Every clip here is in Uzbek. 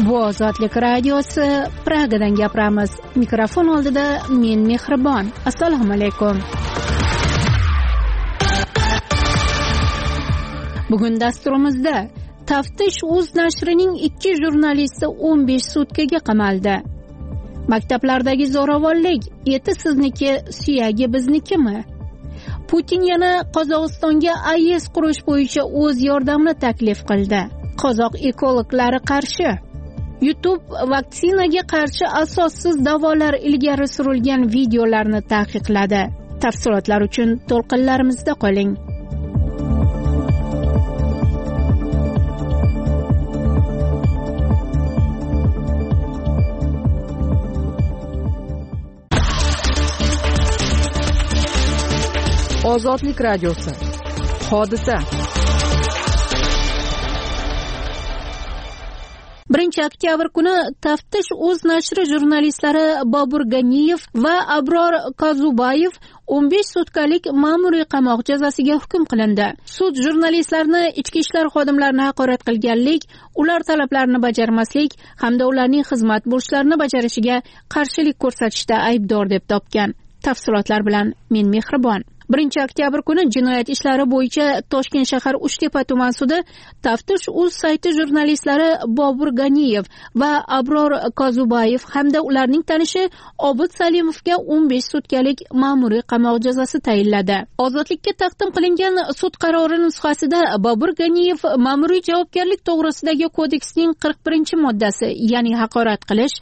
Bu Ozodlik radiosi, Pragadan gapiramiz. Mikrofon oldida men Mehribon. Assalomu alaykum. Bugun dasturimizda Taftish.uz nashrining 2 jurnalisti 15 sutkaga qamaldi. Maktablardagi zo'ravonlik, eti sizniki, suyagi biznikimi? Putin yana Qozog'istonga AES qurish bo'yicha o'z yordamini taklif qildi. Qozoq ekologlari qarshi. YouTube vaksinaga qarshi asossiz da'volar ilgari surilgan videolarni taqiqladi. Tafsilotlar uchun to'lqinlarimizda qoling. Ozodlik radiosi. Hodisa. 1-oktyabr kuni Taftish.uz nashri jurnalistlari Bobur Ganiyev va Abror Kozubayev 15 sutkalik ma'muriy qamoq jazosiga hukm qilindi. Sud jurnalistlarni ichki ishlar xodimlarini haqorat qilganlik, ular talablarini bajarmaslik hamda ularning xizmat burchlarini bajarishiga qarshilik ko'rsatishda aybdor deb topgan. Tafsilotlar bilan men Mehribon. 1-oktyabr kuni jinoyat ishlari bo'yicha Toshkent shahar Uchtepa tuman sudi Taftish.uz sayti jurnalistlari Bobur Ganiyev va Abror Kozubayev hamda ularning tanishi Obid Salimovga 15 sutkalik ma'muriy qamoq jazosi tayinladi. Ozodlikka taqdim qilingan sud qarori nusxasida Bobur Ganiyev ma'muriy javobgarlik to'g'risidagi kodeksning 41-moddasi, ya'ni haqorat qilish,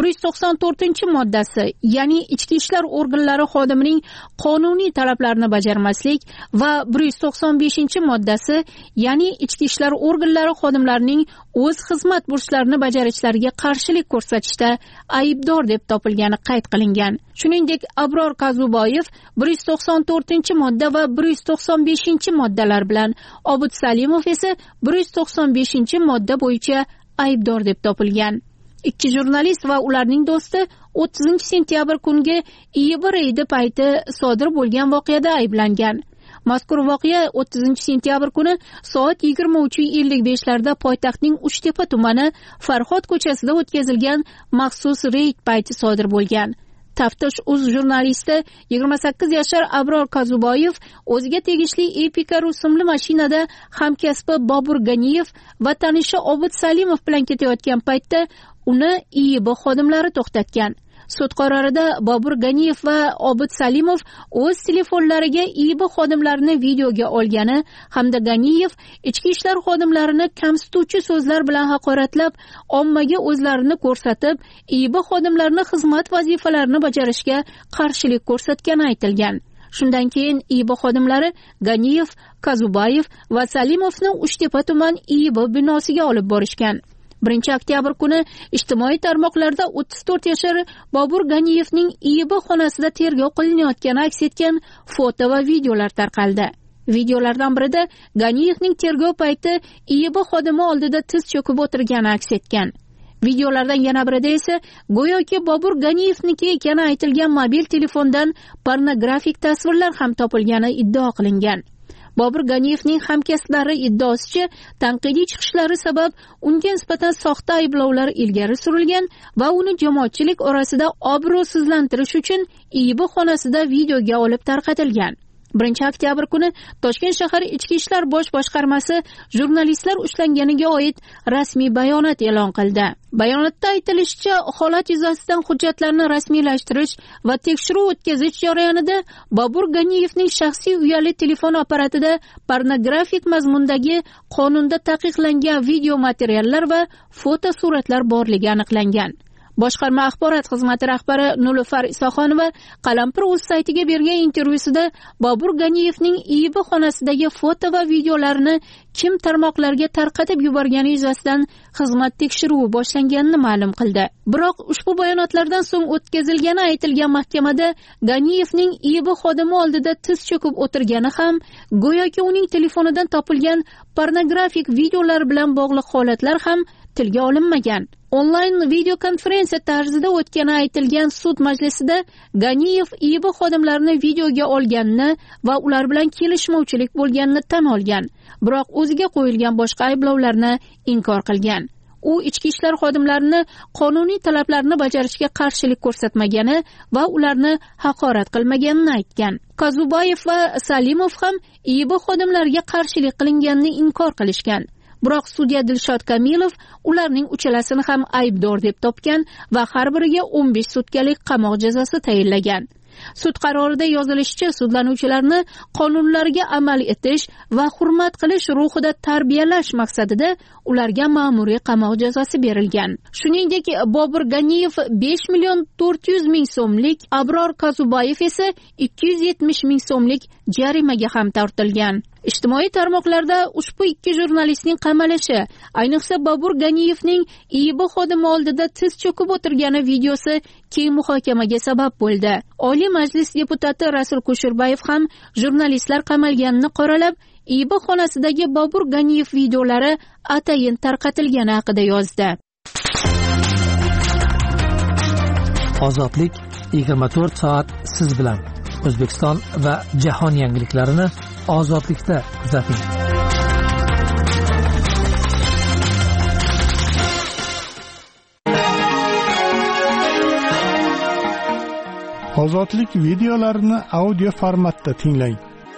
194-moddasi, ya'ni ichki ishlar organlari xodimining qonuniy talablarini bajarmaslik va 195-moddasi, ya'ni ichki ishlar organlari xodimlarining o'z xizmat burchlarini bajarishlariga qarshilik ko'rsatishda aybdor deb topilgani qayd qilingan. Shuningdek, Abror Kozubayev 194-modda va 195-moddalar bilan, Obid Salimov esa 195-modda bo'yicha aybdor deb topilgan. Ikki jurnalist va ularning do'sti 30-sentyabr kungi IIB reydi payti sodir bo'lgan voqeada ayblangan. Mazkur voqea 30-sentyabr kuni soat 23:55 larda poytaxtning Uchtepa tumani Farhod ko'chasida o'tkazilgan maxsus reyd payti sodir bo'lgan. Taftish.uz jurnalisti 28 yashar Abror Kozubayev o'ziga tegishli Epica rusumli mashinada hamkasbi Bobur Ganiyev va tanishi Obid Salimov bilan ketayotgan paytda uni IIB xodimlari to'xtatgan. Sud qarorida Bobur Ganiyev va Obid Salimov o'z telefonlariga IIB xodimlarini videoga olgani hamda Ganiyev ichki ishlar xodimlarini kamsituvchi so'zlar bilan haqoratlab, ommaga o'zlarini ko'rsatib, IIB xodimlarini xizmat vazifalarini bajarishga qarshilik ko'rsatgani aytilgan. Shundan keyin IIB xodimlari Ganiyev, Kozubayev va Salimovni Uchtepa tuman IIB binosiga olib borishgan. 1-oktyabr kuni ijtimoiy tarmoqlarda 34 yashar Bobur Ganiyevning IIB xonasida tergov qilinayotgani aks etgan foto va videolar tarqaldi. Videolardan birida Ganiyevning tergov payti IIB xodimi oldida tiz cho'kib o'tirgani aks etgan. Videolardan yana birida esa go'yoki Bobur Ganiyevniki ekani aytilgan mobil telefondan pornografik tasvirlar ham topilgani iddao qilingan. Bobur Ganiyevning hamkasblari iddaosicha tanqidiy chiqishlari sabab unga nisbatan soxta ayblovlar ilgari surilgan va uni jamoatchilik orasida obro'sizlantirish uchun IIB xonasida videoga olib tarqatilgan. 1-oktyabr kuni Toshkent shahar Ichki ishlar bosh boshqarmasi jurnalistlar ushlanganiga oid rasmiy bayonot e'lon qildi. Bayonotda aytilishicha, holat yuzasidan hujjatlarni rasmiylashtirish va tekshiruv o'tkazish jarayonida Bobur Ganiyevning shaxsiy uyali telefon apparatida pornografik mazmundagi qonunda taqiqlangan video materiallar va fotosuratlar borligi aniqlangan. Boshqarma axborot xizmati rahbari Nulufar Isoxonova Qalampir.uz saytiga bergan intervyusida Bobur Ganiyevning IIB xonasidagi foto va videolarini kim tarmoqlarga tarqatib yuborgani yuzasidan xizmat tekshiruvi boshlanganini ma'lum qildi. Biroq ushbu bayonotlardan so'ng o'tkazilgani aytilgan mahkamada Ganiyevning IIB xodimi oldida tiz cho'kib o'tirgani ham, go'yoki uning telefonidan topilgan pornografik videolar bilan bog'liq holatlar ham tilga olinmagan. Onlayn video konferensiya tarzida o'tgani aytilgan sud majlisida Ganiyev IIB xodimlarini videoga olganini va ular bilan kelishmovchilik bo'lganini tan olgan, biroq o'ziga qo'yilgan boshqa ayblovlarni inkor qilgan. u ichki ishlar xodimlarini qonuniy talablarni bajarishga qarshilik ko'rsatmagani va ularni haqorat qilmaganini aytgan. Kazubayev va Salimov ham IIB xodimlariga qarshilik qilinganini inkor qilishgan. Biroq sudya Dilshod Kamilov ularning uchalasini ham aybdor deb topgan va har biriga 15 sutkalik qamoq jazosi tayinlagan. Sud qarorida yozilishicha, sudlanuvchilarni qonunlarga amal etish va hurmat qilish ruhida tarbiyalash maqsadida ularga ma'muriy qamoq jazosi berilgan. Shuningdek, Bobur Ganiyev 5 million 400 ming so'mlik, Abror Kazubayev esa 270 ming so'mlik jarimaga ham tortilgan. Ijtimoiy tarmoqlarda ushbu ikki jurnalistning qamalishi, ayniqsa Bobur Ganiyevning IIB xodimi oldida tiz cho'kib o'tirgani videosi keng muhokamaga sabab bo'ldi. Oliy Majlis deputati Rasul Kusherbayev ham jurnalistlar qamalganini qoralab, IIB xonasidagi Bobur Ganiyev videolari atayin tarqatilgani haqida yozdi. Ozodlik 24 soat siz bilan. O'zbekiston va jahon yangiliklarini ozodlikda kuzating. Ozodlik videolarini audio formatda tinglang.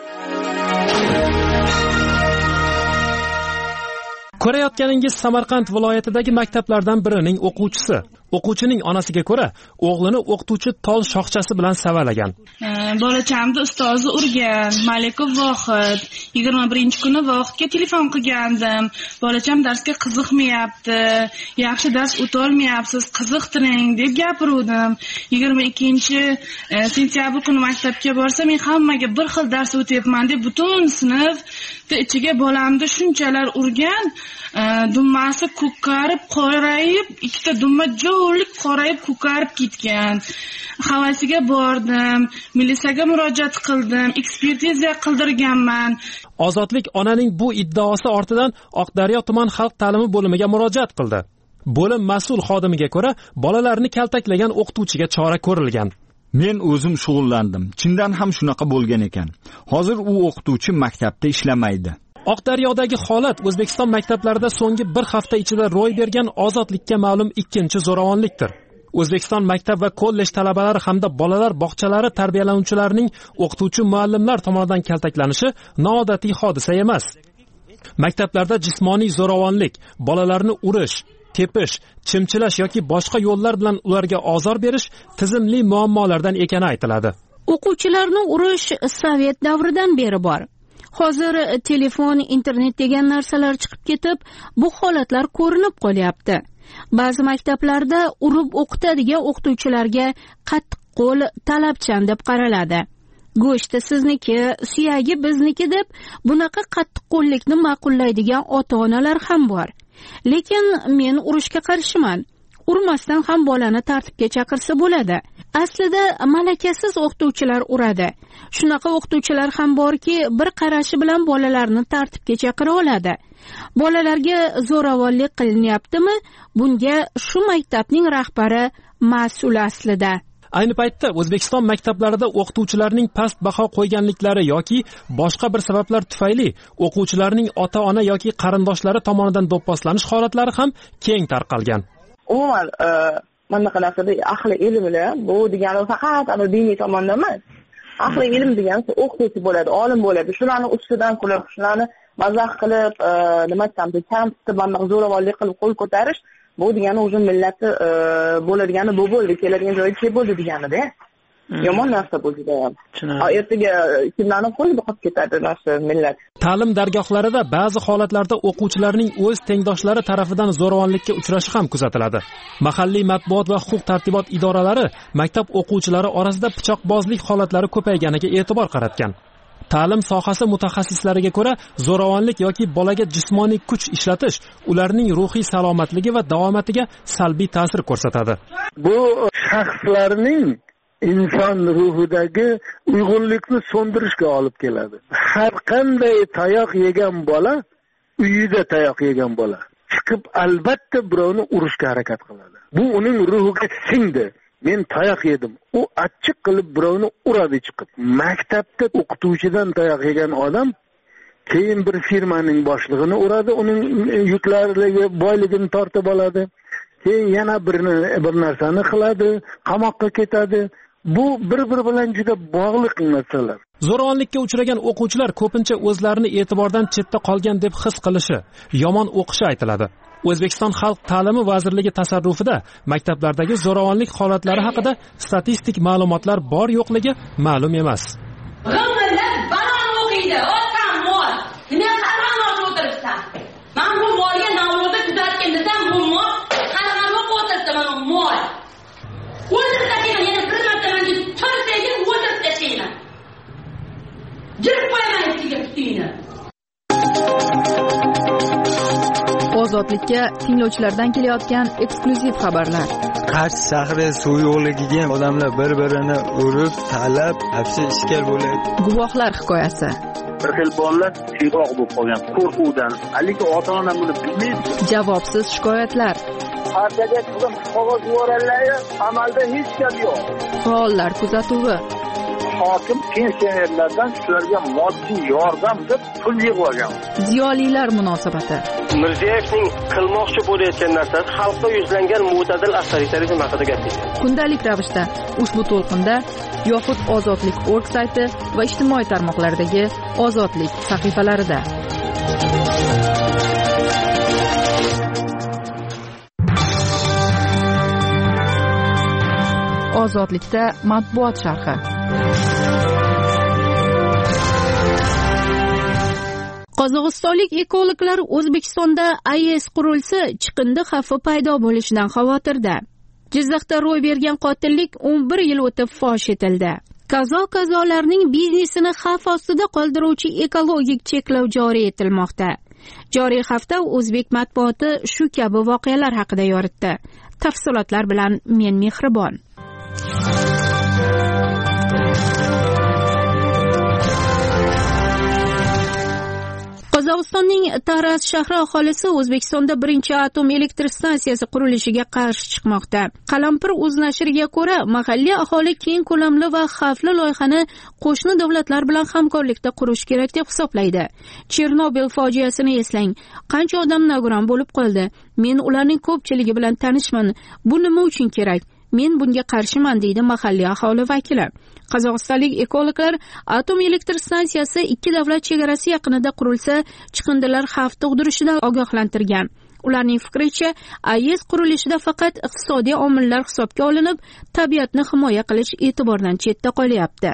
Ko'rayotganingiz Samarqand viloyatidagi maktablardan birining o'quvchisi. O'quvchining onasiga ko'ra, o'g'lini o'qituvchi tol shoxchasi bilan savalagan. Bolachamni ustozi urgan, Malika Vohid. 21-kuni Vohidga telefon qilgandim. Bolacham darsga qiziqmayapti, yaxshi dars o'tolmayapsiz, qiziqtiring deb gapirdim. 22-sentyabr kuni maktabga borsam, men hammaga bir xil dars o'tyapman deb butun sinfni ichiga bolamni shunchalar urgan. Dummasi ko'karib, qorayib, ikkita dumma jo'rlik qorayib, ko'karib ketgan. Havasiga bordim, militsiyaga murojaat qildim, ekspertiza qildirganman. Ozodlik onaning bu iddaosi ortidan Oqdaryo tuman xalq ta'limi bo'limiga murojaat qildi. Bo'lim mas'ul xodimiga ko'ra, bolalarni kaltaklagan o'qituvchiga chora ko'rilgan. Men o'zim shug'ullandim. Chindan ham shunaqa bo'lgan ekan. Hozir u o'qituvchi maktabda ishlamaydi. Oqdaryodagi holat O'zbekiston maktablarida so'nggi bir hafta ichida ro'y bergan ozodlikka ma'lum ikkinchi zo'ravonlikdir. O'zbekiston maktab va kollej talabalari hamda bolalar bog'chalari tarbiyalanuvchilarining o'qituvchi muallimlar tomonidan kaltaklanishi noodatiy hodisa emas. Maktablarda jismoniy zo'ravonlik, bolalarni urish, tepish, chimchilash yoki boshqa yo'llar bilan ularga ozor berish tizimli muammolardan ekani aytiladi. O'quvchilarni urish Sovet davridan beri bor. Hozir telefon, internet degan narsalar chiqib ketib, bu holatlar ko'rinib qolyapti. Ba'zi maktablarda urib o'qitadigan o'qituvchilarga qattiq qo'l talabchan deb qaraladi. Go'shti sizniki, suyagi bizniki deb bunaqa qattiq qo'llikni ma'qullaydigan ota-onalar ham bor. Lekin men urushga qarshiman. Urmasdan ham bolani tartibga chaqirsa bo'ladi. Aslida malakasiz o'qituvchilar uradi. Shunaqa o'qituvchilar ham borki, bir qarashi bilan bolalarni tartibga chaqira oladi. Bolalarga zo'ravonlik qilinyaptimi? Bunga shu maktabning rahbari mas'ul aslida. Ayni paytda O'zbekiston maktablarida o'qituvchilarning past baho qo'yganliklari yoki boshqa bir sabablar tufayli o'quvchilarning ota-ona yoki qarindoshlari tomonidan do'pposlanish holatlari ham keng tarqalgan. Umuman mana bunaqa narsada ahli ilmlar bu degani faqat diniy tomondan emas. Ahli ilm degani o'qituvchi bo'ladi, olim bo'ladi. Shularni ustidan kulib, shularni mazax qilib, nima desam, kamsitib, zo'ravonlik qilib qo'l ko'tarish bu degani o'zi millatni bo'ladigani bu bo'ldi, keladigan joyi kelib bo'ldi deganida. Yomon narsa bu juda ham. Ertaga kimlarning qo'lida qolib ketadi narsa millat. Ta'lim dargohlarida ba'zi holatlarda o'quvchilarning o'z tengdoshlari tarafidan zo'ravonlikka uchrashi ham kuzatiladi. Mahalliy matbuot va huquq-tartibot idoralari maktab o'quvchilari orasida pichoqbozlik holatlari ko'payganiga e'tibor qaratgan. Ta'lim sohasi mutaxassislariga ko'ra, zo'ravonlik yoki bolaga jismoniy kuch ishlatish ularning ruhiy salomatligi va davomatiga salbiy ta'sir ko'rsatadi. Bu shaxslarning inson ruhidagi uyg'unlikni so'ndirishga olib keladi. Har qanday tayoq yegan bola, uyida tayoq yegan bola chiqib albatta birovni urishga harakat qiladi. Bu uning ruhiga singdi. Men tayoq yedim. U achchiq qilib birovni uradi chiqib. Maktabda o'qituvchidan tayoq yegan odam keyin bir firmaning boshlig'ini uradi, uning yuklariga boyligini tortib oladi, keyin yana bir narsani qiladi, qamoqqa ketadi. Bu bir-biri bilan juda bog'liq narsalar. Zo'ravonlikka uchragan o'quvchilar ko'pincha o'zlarini e'tibordan chetda qolgan deb his qilishi, yomon o'qishi aytiladi. O'zbekiston Xalq ta'limi vazirligi tasarrufida maktablardagi zo'ravonlik holatlari haqida statistik ma'lumotlar bor-yo'qligi ma'lum emas. G'ing'illab banan o'qiydi, otam mol. Nima qaror o'tiribsan? Men bu molga navro'da kuzatgan desam, bu mol qanaqa o'qiyapti mana mol. O'zim tashlayman, yana bir marta menga to'rtdagi o'zim tashlayman. Jirib qo'yaman ichiga tutiyni. Ozodlikka tinglovchilardan kelayotgan eksklyuziv xabarlar. Qarshi shahri suv yo'qligiga odamlar bir-birini urib, talab, hapsi ishkal bo'laydi. Guvohlar hikoyasi. Bir xil bolalar siyg'oq bo'lib qolgan qo'rquvdan, lekin ota-ona buni bilmaydi. Javobsiz shikoyatlar. Partiyaga qizim qog'oz yuborganlar, amalda hech gap yo'q. Faollar kuzatuvi. Hokim pensionerlardan shularga moddiy yordam deb pul yig'ib olgan. Ziyolilar munosabati. Mirziyoyevning qilmoqchi bo'layotgan narsasi xalqqa yuzlangan mo'tadil avtoritarizm haqida gapirdi. Kundalik ravishda ushbu to'lqinda yoxud ozodlik.org sayti va ijtimoiy tarmoqlardagi ozodlik sahifalarida. Ozodlikda matbuot sharhi. Qozog'istonlik ekologlar O'zbekistonda AES qurilsa chiqindi xavfi paydo bo'lishidan xavotirda. Jizzaxda ro'y bergan qotillik 11 yil o'tib fosh etildi. Kazolarning biznesini xavf ostida qoldiruvchi ekologik cheklov joriy etilmoqda. Joriy hafta o'zbek matbuoti shu kabi voqealar haqida yoritdi. Tafsilotlar bilan men Mehribon. Qozog'istonning Taraz shahri aholisi O'zbekistonda birinchi atom elektr stansiyasi qurilishiga qarshi chiqmoqda. Qalampir.uz nashriga ko'ra, mahalliy aholi keng ko'lamli va xavfli loyihani qo'shni davlatlar bilan hamkorlikda qurish kerak deb hisoblaydi. Chernobil fojiasini eslang, qancha odam nogiron bo'lib qoldi. Men ularning ko'pchiligi bilan tanishman. Bu nima uchun kerak? Men bunga qarshiman, deydi mahalliy aholi vakili. Qozog'istonlik ekologlar atom elektr stansiyasi ikki davlat chegarasi yaqinida qurilsa, chiqindilar xavf tug'dirishidan ogohlantirgan. Ularning fikricha, AES qurilishida faqat iqtisodiy omillar hisobga olinib, tabiatni himoya qilish e'tibordan chetda qolyapti.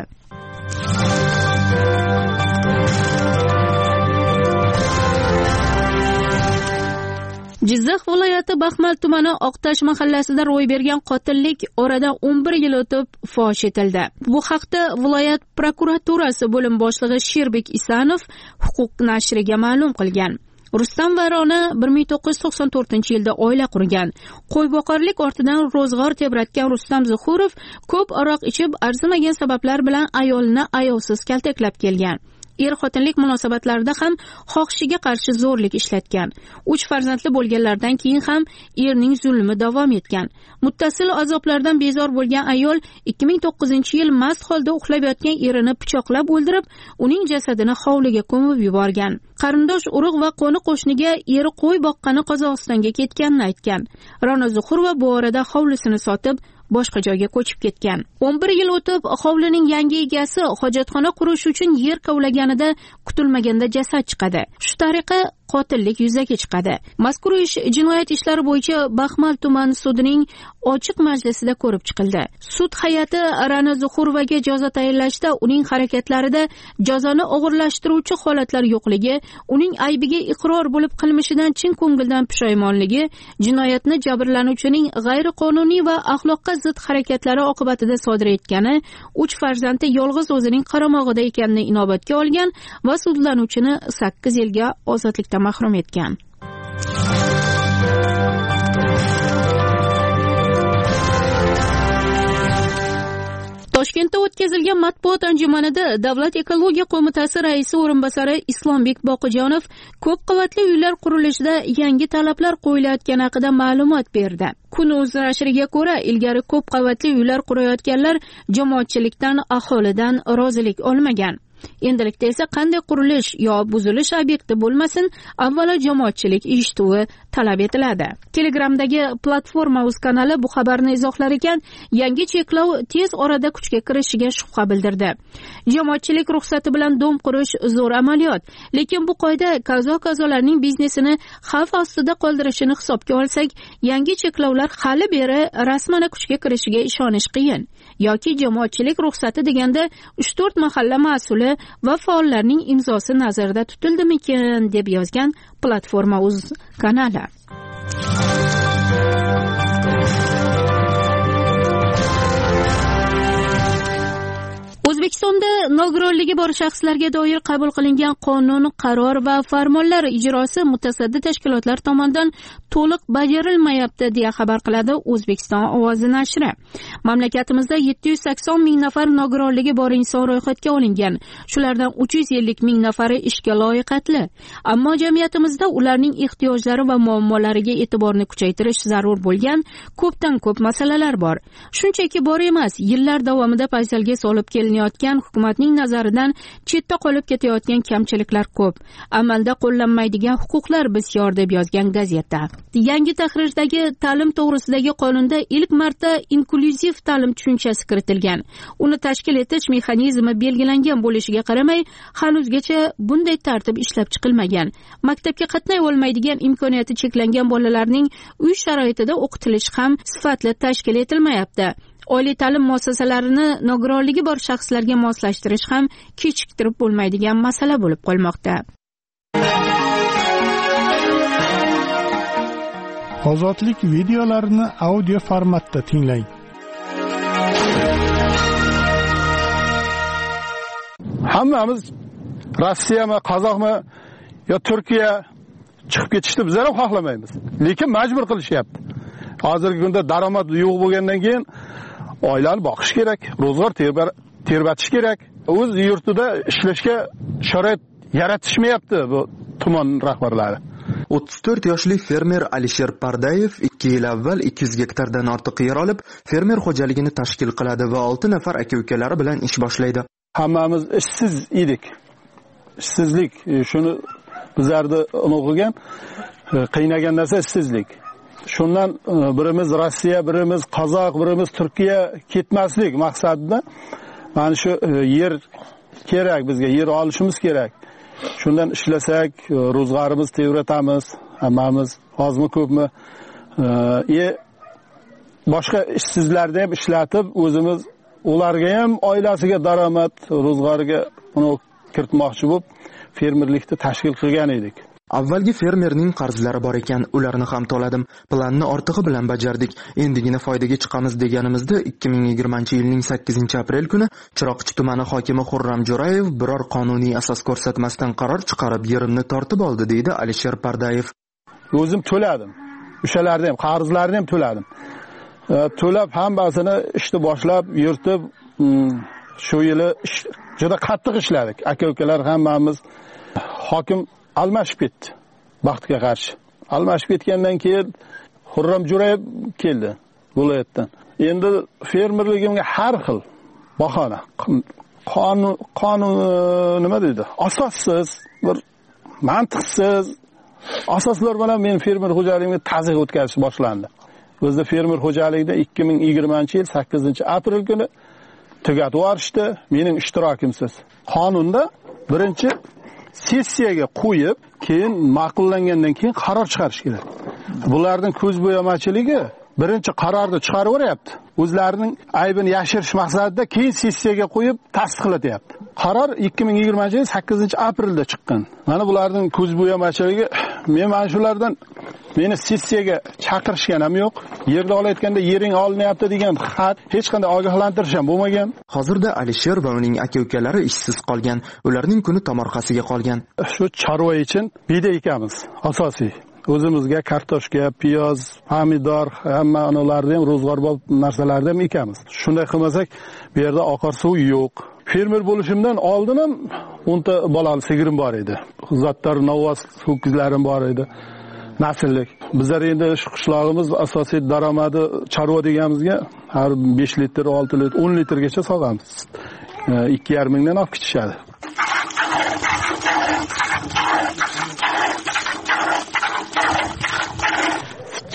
Jizzax viloyati Baxmal tumani Oqtash mahallasida ro'y bergan qotillik oradan 11 yil o'tib fosh etildi. Bu haqda viloyat prokuraturasi bo'lim boshlig'i Sherbek Isanov huquq nashriga ma'lum qilgan. Rustam Varona 1994-yilda oila qurgan. Qo'yboqarlik ortidan ro'zg'or tebratgan Rustam Zuhurov ko'p aroq ichib, arzimagan sabablar bilan ayolini ayovsiz kaltaklab kelgan. Er-xotinlik munosabatlarida ham xohishiga qarshi zo'rlik ishlatgan. 3 farzandli bo'lganlardan keyin ham erning zulmi davom etgan. Muttasil azoblardan bezor bo'lgan ayol 2009-yil mast holda uxlab yotgan erini pichoqlab o'ldirib, uning jasadini hovliga ko'mib yuborgan. Qarindosh urug' va qo'ni-qo'shniga eri qo'y boqqani Qozog'istonga ketganini aytgan. Ra'no Zuhurova bu orada hovlisini sotib boshqa joyga ko'chib ketgan. 11 yil o'tib hovlining yangi egasi hojatxona qurish uchun yer kovlaganida kutilmaganda jasad chiqadi. Shu tariqa qotillik yuzaga chiqadi. Mazkur ish jinoyat ishlari bo'yicha Baxmal tuman sudining ochiq majlisida ko'rib chiqildi. Sud hay'ati Ra'no Zuhurovaga jazo tayinlashda uning harakatlarida jazoni og'irlashtiruvchi holatlar yo'qligi, uning aybiga iqror bo'lib qilmishidan chin ko'ngildan pushaymonligi, jinoyatni jabrlanuvchining g'ayriqonuniy va axloqqa zid harakatlari oqibatida sodir etgani, 3 farzandi yolg'iz o'zining qaramog'ida ekanini inobatga olgan va sudlanuvchini 8 yilga ozodlikdan mahrum etgan. Toshkentda o'tkazilgan matbuot anjumanida Davlat ekologiya qo'mitasi raisi o'rinbosari Islombek Boqijonov ko'p qavatli uylar qurilishida yangi talablar qo'yilayotgani haqida ma'lumot berdi. Kun.uz nashriga ko'ra, ilgari ko'p qavatli uylar qurayotganlar jamoatchilikdan, aholidan rozilik olmagan. Endilikda esa qanday qurilish yo buzilish obyekti bo'lmasin, avvalo jamoatchilik eshituvi talab etiladi. Telegramdagi platforma o'z kanali bu xabarni izohlar ekan, yangi cheklov tez orada kuchga kirishiga shubha bildirdi. Jamoatchilik ruxsati bilan dom qurish zo'r amaliyot, lekin bu qoida kazo-kazolarning biznesini xavf ostida qoldirishini hisobga olsak, yangi cheklovlar hali beri rasman kuchga kirishiga ishonish qiyin. Yoki jamoatchilik ruxsati deganda 3-4 mahalla mas'uli va faollarning imzosi nazarda tutildimikin deb yozgan platforma o'z kanali. O'zbekistonda nogironligi bor shaxslarga doir qabul qilingan qonun, qaror va farmonlar ijrosi mutasaddi tashkilotlar tomonidan to'liq bajarilmayapti deya xabar qiladi O'zbekiston ovozi nashri. Mamlakatimizda 780 ming nafar nogironligi bor inson ro'yxatga olingan. Shulardan 350 ming nafari ishga loyiqatli. Ammo jamiyatimizda ularning ehtiyojlari va muammolariga e'tiborni kuchaytirish zarur bo'lgan ko'pdan ko'p masalalar bor. Shunchaki bor emas, yillar davomida paysalga solib kelinayotgan hukumatning nazaridan chetda qolib ketayotgan kamchiliklar ko'p. Amalda qo'llanmaydigan huquqlar bisyor deb yozgan gazeta. Yangi tahrirdagi ta'lim to'g'risidagi qonunda ilk marta inklyuziv ta'lim tushunchasi kiritilgan. Uni tashkil etish mexanizmi belgilangan bo'lishiga qaramay, hanuzgacha bunday tartib ishlab chiqilmagan. Maktabga qatnay olmaydigan imkoniyati cheklangan bolalarning uy sharoitida o'qitilishi ham sifatli tashkil etilmayapti. Oliy ta'lim muassasalarini nogironligi bor shaxslarga moslashtirish ham kechiktirib bo'lmaydigan masala bo'lib qolmoqda. Ozodlik videolarini audio formatda tinglang. Hammamiz Rossiyami, Qozoqmi yo Turkiya chiqib ketishni biz ham xohlamaymiz. Lekin majbur qilishyapti. Hozirgi kunda daromad yo'q bo'lgandan keyin oilani boqish kerak, ro'zg'or terbatish kerak. O'z yurtida ishlashga sharoit yaratishmayapti bu tuman rahbarlari. 34 yoshli fermer Alisher Pardayev 2 yil avval 200 gektardan ortiq yer olib, fermer xo'jaligini tashkil qiladi va 6 nafar aka-ukalari bilan ish boshlaydi. Hammamiz ishsiz edik. Ishsizlik shuni bizlarni o'qigan, qiynagan narsa ishsizlik. Shundan birimiz Rossiya, birimiz Qozoq, birimiz Turkiya ketmaslik maqsadida mana shu yer kerak, bizga yer olishimiz kerak. Shundan ishlasak, ro'zg'orimiz tebratamiz, hammamiz ozmi ko'pmi, boshqa ishsizlarni ham ishlatib, o'zimiz ularga ham oilasiga daromad, ro'zg'origa uni kiritmoqchi bo'lib, fermerlikni tashkil qilgan edik. Avvalgi fermerning qarzlari bor ekan, ularni ham to'ladim. Planni ortig'i bilan bajardik. Endigina foydaga chiqamiz deganimizda 2020-yilning 8-aprel kuni Chiroqchi tumani hokimi Xurram Jo'rayev biror qonuniy asos ko'rsatmasdan qaror chiqarib, yerimni tortib oldi, deydi Alisher Pardayev. O'zim to'ladim. O'shalarni ham, qarzlarni ham to'ladim. To'lab hammasini ishni boshlab, yurtib, shu yili juda qattiq ishladik. Aka-ukalar hammamiz. Hokim almashib ketdi. Baxtga qarshi. Almashib ketgandan keyin Xurram Jo'rayev keldi viloyatdan. Endi fermerligimga har xil bahona, qonun nima deydi? Asossiz, bir mantiqsiz asoslar bilan men fermer xo'jaligimga tazyiq o'tkazish boshlandi. Bizda fermer xo'jaligida 2020-yil 8-aprel kuni tugatib yuborishdi, mening ishtirokimsiz. Qonunda birinchi sessiyaga qo'yib, keyin ma'qullangandan keyin qaror chiqarish kerak. Bularning ko'zbo'yamachiligi birinchi qarorni chiqarib o'ryapti. O'zlarining aybini yashirish maqsadida keyin sessiyaga qo'yib tasdiqlatyapti. Qaror 2020-yil 8-aprelda chiqqan. Mana bularning ko'zbo'yamachiligi, men mana shulardan meni sessiyaga chaqirishgan ham yo'q. Yerda olayotganda yering olinyapti degan xat hech qanday ogohlantirish ham bo'lmagan. Hozirda Alisher va uning aka-ukalari ishsiz qolgan. Ularning kuni tomorqasiga qolgan. Shu chorva uchun beda ekamiz, asosiy. O'zimizga kartoshka, piyoz, pomidor, hamma ularni ham ro'zg'orbop narsalarni ham ekamiz. Shunday qilmasak, bu yerda oqar suv yo'q. Fermer bo'lishimdan oldin ham 10 ta bolali sigirim bor edi. Zotlar novvos ho'kizlarim bor edi. Nasillik. Bizlar endi shu qishlog'imiz asosiy daromadi chorva deganimizga har 5 litr, 6 litr, 10 litrgacha sog'amiz. 2,5 mingdan olib ketishadi.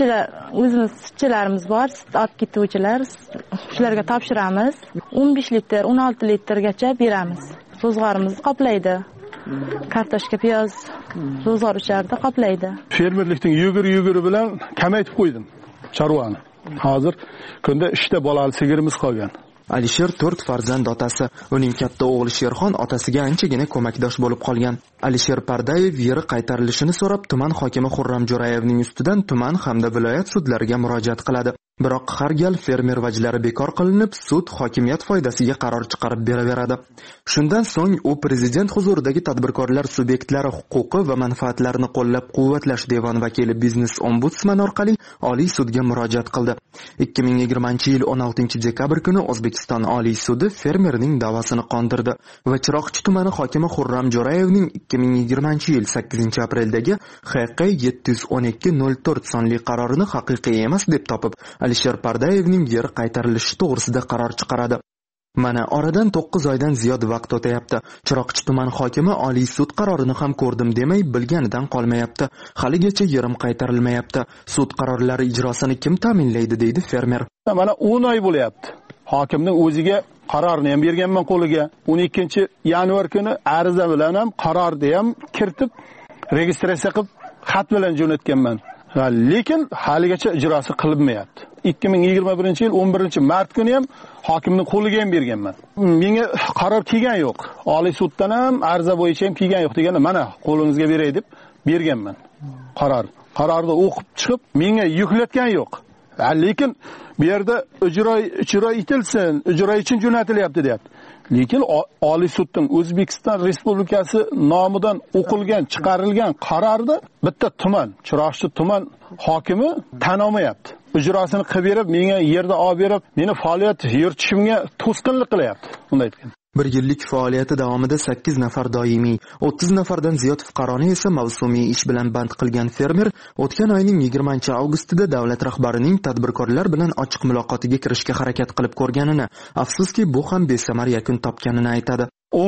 o'zimiz sutchilarimiz bor, sut olib ketuvchilar, shularga topshiramiz. 15 litr, 16 litrgacha beramiz. Ro'zg'orimizni qoplaydi. Kartoshka, piyoz ro'zg'or ucharda qoplaydi. Fermerlikning yuguri bilan kamaytib qo'ydim chorvani. Hozir kunda 3 ta bolali sigirimiz qolgan. Alisher 4 farzand otasi. Uning katta o'g'li Sherxon otasiga anchagina ko'makdosh bo'lib qolgan. Alisher Pardayev yeri qaytarilishini so'rab tuman hokimi Xurram Jo'rayevning ustidan tuman hamda viloyat sudlariga murojaat qiladi. Biroq har gal fermer vajlari bekor qilinib, sud hokimiyat foydasiga qaror chiqarib beraveradi. Shundan so'ng u prezident huzuridagi tadbirkorlar subyektlari huquqi va manfaatlarini qo'llab-quvvatlash devon vakili biznes ombudsman orqali Oliy sudga murojaat qildi. 2020-yil 16-dekabr kuni O'zbekiston Oliy sudi fermerning da'vosini qondirdi va Chiroqchi tumani hokimi Xurram Jo'rayevning 2020-yil 8-apreldagi HQ 712/04 sonli qarorini haqiqiy emas deb topib, Alisher Pardayevning yeri qaytarilishi to'g'risida qaror chiqaradi. Mana oradan 9 oydan ziyod vaqt o'tayapti. Chiroqchi tuman hokimi Oliy sud qarorini ham ko'rdim demay bilganidan qolmayapti. Haligacha yerim qaytarilmayapti. Sud qarorlari ijrosini kim ta'minlaydi deydi fermer. Mana 10 oy bo'lyapti. Hokimning o'ziga qarorni ham berganman qo'liga. 12-yanvar kuni ariza bilan ham qarorni ham kiritib, registratsiya qilib, xat bilan jo'natganman. Lekin haligacha ijrosi qilinmayapti. 2021-yil 11-mart kuni ham hokimning qo'liga ham berganman. Menga qaror kelgan yo'q. Oliy suddan ham ariza bo'yicha ham kelgan yo'q deganda mana qo'lingizga beray deb berganman. Qarorni o'qib chiqib, menga yuklatgan yo'q. Lekin bu yerda ijro etilsin, ijro uchun jo'natilyapti deyapti. Lekin Oliy sudning O'zbekiston Respublikasi nomidan o'qilgan, chiqarilgan qarorda bitta tuman, Chiroqchi tuman hokimi tan olmayapti. Ijrosini qilib berib, menga yerda olib berib, meni faoliyat yuritishimga to'sqinlik qilyapti. Bunday aytgan. 1 yillik faoliyati davomida 8 nafar doimiy, 30 nafardan ziyod fuqaroni esa mavsumiy ish bilan band qilgan fermer o'tgan oyning 20-avgustida davlat rahbarining tadbirkorlar bilan ochiq muloqotiga kirishga harakat qilib ko'rganini, afsuski bu ham besamar yakun topganini aytadi.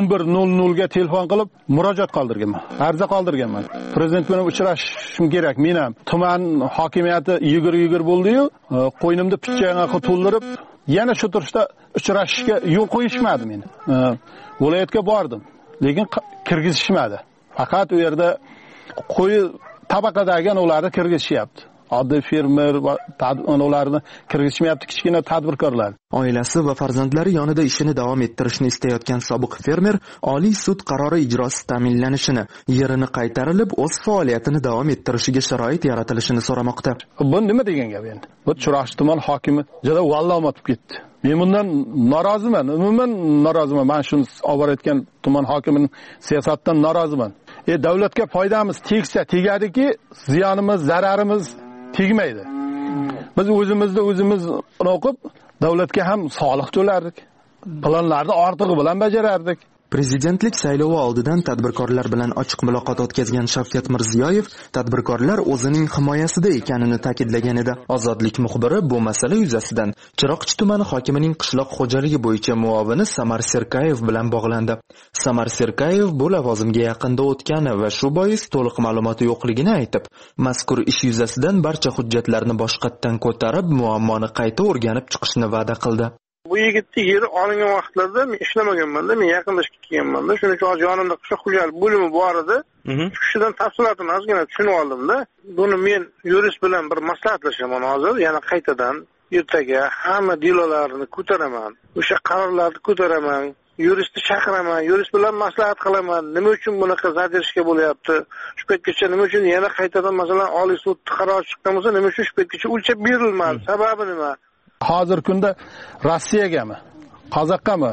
11:00 ga telefon qilib murojaat qoldirganman. Arza qoldirganman. Prezident bilan uchrashishim kerak. Men ham tuman hokimiyati yugur bo'ldi-yu, qo'ynimda pichchang'a to'ldirib, yana shu turishda uchrashishga yo'l qo'yishmadi meni. Viloyatga bordim, lekin kirgizishmadi. Faqat u yerda qo'y tabaqadagi ularni kirgizishyapti. Oddiy fermer va ularni kirgizishmayapti, kichkina tadbirkorlar. Oilasi va farzandlari yonida ishini davom ettirishni istayotgan sobiq fermer Oliy sud qarori ijrosi ta'minlanishini, yerini qaytarilib, o'z faoliyatini davom ettirishiga sharoit yaratilishini so'ramoqda. Bu nima degan gap endi? Bu Chiroqchi tuman hokimi juda vallomatib ketdi. Men bundan noroziman, umuman noroziman. Men shuni olib borayotgan tuman hokimining siyosatidan noroziman. Davlatga foydamiz tegsa tegadiki, ziyonimiz, zararimiz tegmaydi. Biz o'zimiz o'qib, davlatga ham soliq to'lardik. Planlarni ortig'i bilan bajarardik. Prezidentlik saylovi oldidan tadbirkorlar bilan ochiq muloqot o'tkazgan Shavkat Mirziyoyev tadbirkorlar o'zining himoyasida ekanini ta'kidlagan edi. Ozodlik muxbiri bu masala yuzasidan Chiroqchi tumani hokimining qishloq xo'jaligi bo'yicha muovini Samar Serkayev bilan bog'landi. Samar Serkayev bu lavozimga yaqinda o'tgani va shu bois to'liq ma'lumoti yo'qligini aytib, mazkur ish yuzasidan barcha hujjatlarni boshqatdan ko'tarib, muammoni qayta o'rganib chiqishni va'da qildi. Bu yigitni yeri olingan vaqtlarda men ishlamaganman-da, men yaqinlashib kelganman-da. Shuning uchun yonimda qishloq xo'jaligi bo'limi bor edi. Shu kishidan tafsilotini ozgina tushunib oldim-da. Buni men yurist bilan bir maslahatlashaman hozir, yana qaytadan ertaga hamma delolarni ko'taraman. O'sha qarorlarni ko'taraman. Yuristni chaqiraman, yurist bilan maslahat qilaman. Nima uchun bunaqa zadirishga bo'lyapti? Shu paytgacha nima uchun yana qaytadan masalan Oliy sud qarori chiqqan bo'lsa, nima uchun shu paytgacha o'lchab berilmadi? Sababi nima? Hozir kunda Rossiyagami, Qozoqqami,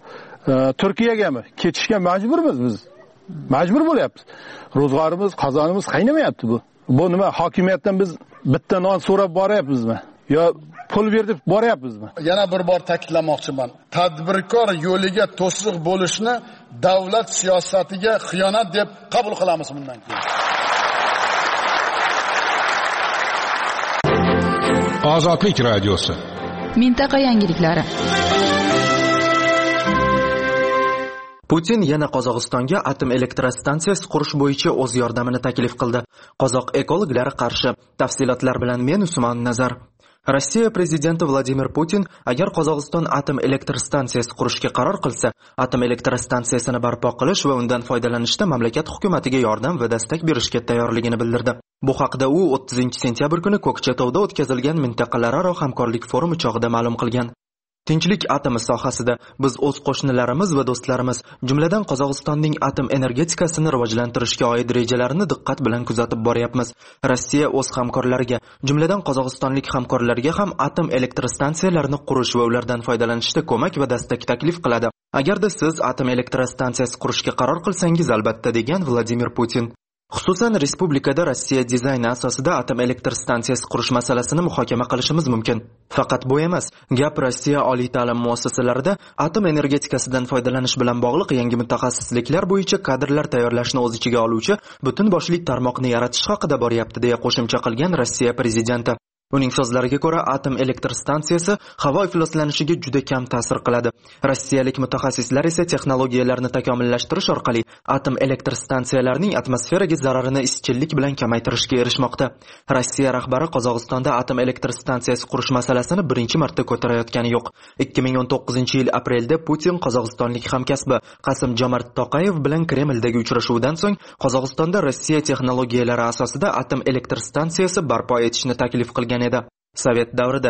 Turkiyagami ketishga majburmiz biz. Majbur bo'lyapmiz. Ro'zg'orimiz, qozonimiz qaynamayapti bu. Bu nima? Hokimiyatdan biz bitta non so'rab boryapmizmi? Yo pul berib boryapmizmi? Yana bir bor ta'kidlamoqchiman. Tadbirkor yo'liga to'siq bo'lishni davlat siyosatiga xiyonat deb qabul qilamiz bundan keyin. Ozodlik radiosi. Mintaqa yangiliklari. Putin yana Qozog'istonga atom elektrostansiyasi qurish bo'yicha o'z yordamini taklif qildi. Qozoq ekologlari qarshi. Tafsilotlar bilan men Usmon Nazar. Rossiya prezidenti Vladimir Putin agar Qozog'iston atom elektrostansiyasi qurishga qaror qilsa, atom elektrostansiyasini barpo qilish va undan foydalanishda mamlakat hukumatiga yordam va destak berishga tayyorligini bildirdi. Bu haqda u 30-sentyabr kuni Ko'kchatovda o'tkazilgan mintaqalararo hamkorlik forumi chog'ida ma'lum qilgan. Tinchlik atomi sohasida biz o'z qo'shnilarimiz va do'stlarimiz, jumladan Qozog'istonning atom energetikasini rivojlantirishga oid rejalarini diqqat bilan kuzatib boryapmiz. Rossiya o'z hamkorlariga, jumladan qozog'istonlik hamkorlarga ham atom elektrostansiyalarini qurish va ulardan foydalanishda ko'mak va destak taklif qiladi. Agarda siz atom elektrostansiyasi qurishga qaror qilsangiz albatta, degan Vladimir Putin. Xususan respublikada Rossiya dizayni asosida atom elektrostansiyasi qurish masalasini muhokama qilishimiz mumkin. Faqat bu emas, gap Rossiya oliy ta'lim muassasalarida atom energetikasidan foydalanish bilan bog'liq yangi mutaxassisliklar bo'yicha kadrlar tayyorlashni o'z ichiga oluvchi butun boshli tarmoqni yaratish haqida boryapti, deya qo'shimcha qilgan Rossiya prezidenti. Uning so'zlariga ko'ra, atom elektrostansiyasi havo ifloslanishiga juda kam ta'sir qiladi. Rossiyalik mutaxassislar esa texnologiyalarni takomillashtirish orqali atom elektrostansiyalarining atmosferaga zararini izchillik bilan kamaytirishga erishmoqda. Rossiya rahbari Qozog'istonda atom elektrostansiyasi qurish masalasini birinchi marta ko'tarayotgani yo'q. 2019-yil aprelda Putin qozog'istonlik hamkasbi Qasim-Jomart Toqayev bilan Kremldagi uchrashuvdan so'ng Qozog'istonda Rossiya texnologiyalari asosida atom elektrostansiyasi barpo etishni taklif qilgan edi. Sovet davrida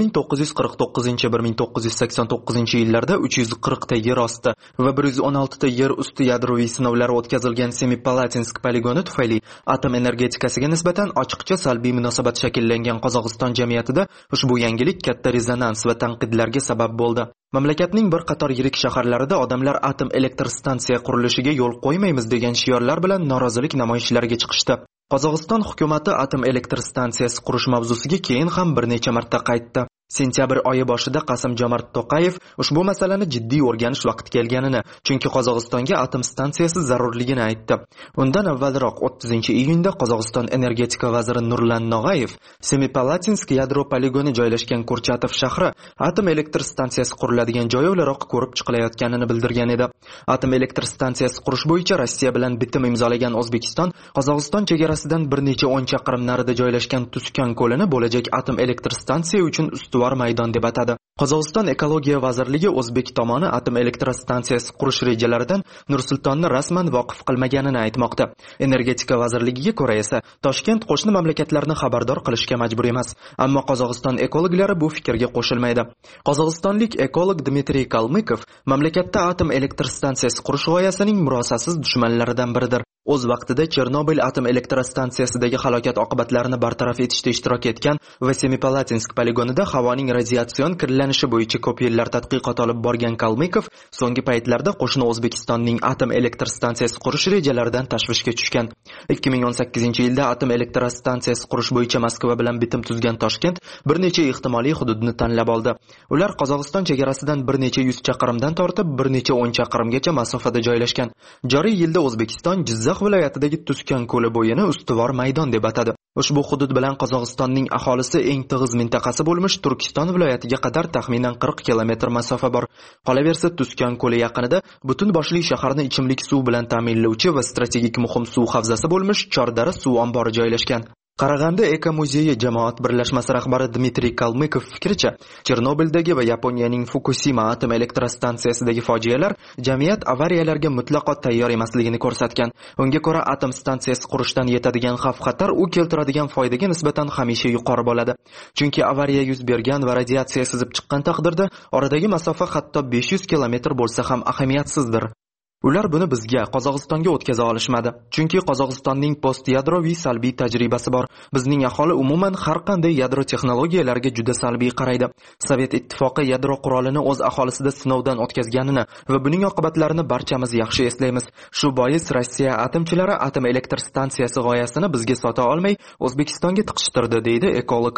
1949-1989 yillarda 340 ta yer osti va 116 ta yer usti yadroviy sinovlar o'tkazilgan Semipalatinsk poligoni tufayli atom energetikasiga nisbatan ochiqcha salbiy munosabat shakllangan Qozog'iston jamiyatida ushbu yangilik katta rezonans va tanqidlarga sabab bo'ldi. Mamlakatning bir qator yirik shaharlarida odamlar atom elektrostansiya qurilishiga yo'l qo'ymaymiz degan shiorlar bilan norozilik namoyishlariga chiqishdi. Qozog'iston hukumati atom elektrostansiyasi qurish mavzusiga keyin ham bir necha marta qaytdi. Sentyabr oyi boshida Qasim-Jomart Toqayev ushbu masalani jiddiy o'rganish vaqti kelganini, chunki Qozog'istonga atom stansiyasi zarurligini aytdi. Undan avvalroq 30-iyunda Qozog'iston energetika vaziri Nurlan Nog'ayev Semipalatinsk yadro poligoni joylashgan Kurchatov shahri atom elektrostansiyasi quriladigan joy o'laroq ko'rib chiqilayotganini bildirgan edi. Atom elektrostansiyasi qurish bo'yicha Rossiya bilan bitim imzolagan O'zbekiston Qozog'iston chegarasidan bir necha 10 chaqirim narida joylashgan Tuskan ko'lini bo'lajak atom elektrostansiya uchun ustuvor maydon deb atadi. Qozog'iston ekologiya vazirligi o'zbek tomoni atom elektrostansiyasi qurish rejalaridan Nur-Sultonni rasman voqif qilmaganini aytmoqda. Energetika vazirligiga ko'ra esa Toshkent qo'shni mamlakatlarni xabardor qilishga majbur emas. Ammo Qozog'iston ekologlari bu fikrga qo'shilmaydi. Qozog'istonlik ekolog Dmitriy Kalmykov mamlakatda atom elektrostansiyasi qurish g'oyasining murosasiz dushmanlaridan biridir. O'z vaqtida Chernobil atom elektrostansiyasidagi halokat oqibatlarini bartaraf etishda ishtirok etgan va Semipalatinsk poligonida havoning radiatsion kirlanishi bo'yicha ko'p yillar tadqiqot olib borgan Kalmykov so'nggi paytlarda qo'shni O'zbekistonning atom elektrostansiyasi qurish rejalaridan tashvishga tushgan. 2018-yilda atom elektrostansiyasi qurish bo'yicha Moskva bilan bitim tuzgan Toshkent bir necha ehtimoliy hududni tanlab oldi. Ular Qozog'iston chegarasidan bir necha 100 chaqirimdan tortib bir necha 10 chaqirimgacha masofada joylashgan. Joriy yilda O'zbekiston Jizzax viloyatidagi Tuskan ko'li bo'yini ustuvor maydon deb atadi. Ushbu hudud bilan Qozog'istonning aholisi eng tig'iz mintaqasi bo'lmish Turkiston viloyatiga qadar taxminan 40 kilometr masofa bor. Qolaversa, Tuskan ko'li yaqinida butun boshli shaharni ichimlik suv bilan ta'minlovchi va strategik muhim suv havzasi bo'lmish Chordara suv ombori joylashgan. Qarag'anda Eko-muzeyi jamoat birlashmasi rahbari Dmitriy Kalmykov fikricha, Chernobildagi va Yaponiyaning Fukushima atom elektrostansiyasidagi fojialar jamiyat avariyalarga mutlaqo tayyor emasligini ko'rsatgan. Unga ko'ra, atom stansiyasi qurishdan yetadigan xavf-xatar u keltiradigan foydaga nisbatan hamisha yuqori bo'ladi. Chunki avariya yuz bergan va radiatsiya sizib chiqqan taqdirda oradagi masofa hatto 500 kilometr bo'lsa ham ahamiyatsizdir. Ular buni bizga, Qozog'istonga o'tkaza olishmadi. Chunki Qozog'istonning post-yadroviy salbiy tajribasi bor. Bizning aholi umuman har qanday yadro texnologiyalariga juda salbiy qaraydi. Sovet ittifoqi yadro qurolini o'z aholisida sinovdan o'tkazganini va buning oqibatlarini barchamiz yaxshi eslaymiz. Shu bois Rossiya atomchilari atom elektrostansiyasi g'oyasini bizga sota olmay, O'zbekistonga tiqishtirdi, deydi ekolog.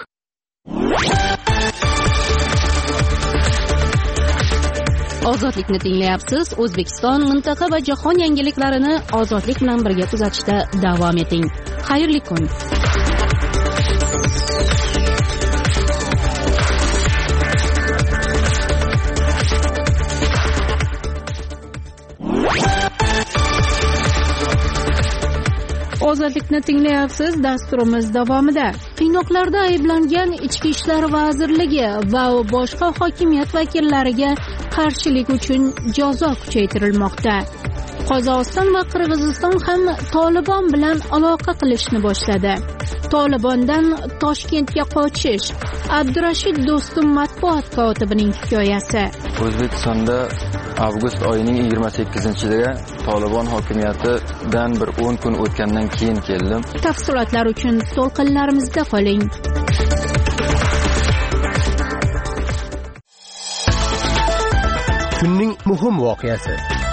Ozodlikni tinglayapsiz. O'zbekiston, mintaqa va jahon yangiliklarini ozodlik bilan birga kuzatishda davom eting. Xayrli kun. ozodlikni tinglayapsiz. Dasturimiz davomida qiynoqlarda ayblangan Ichki ishlar vazirligi va boshqa hokimiyat vakillariga qarshilik uchun jazo kuchaytirilmoqda. Qozog'iston va Qirg'iziston ham Tolibon bilan aloqa qilishni boshladi. Tolibondan Toshkentga qochish. Abdurashid Do'stum matbuot kotibining hikoyasi. O'zbekistonda avgust oyining 28-iga Tolibon hokimiyatidan bir 10 kun o'tgandan keyin keldim. Tafsilotlar uchun to'lqinlarimizda qoling. Kunning muhim voqeasi.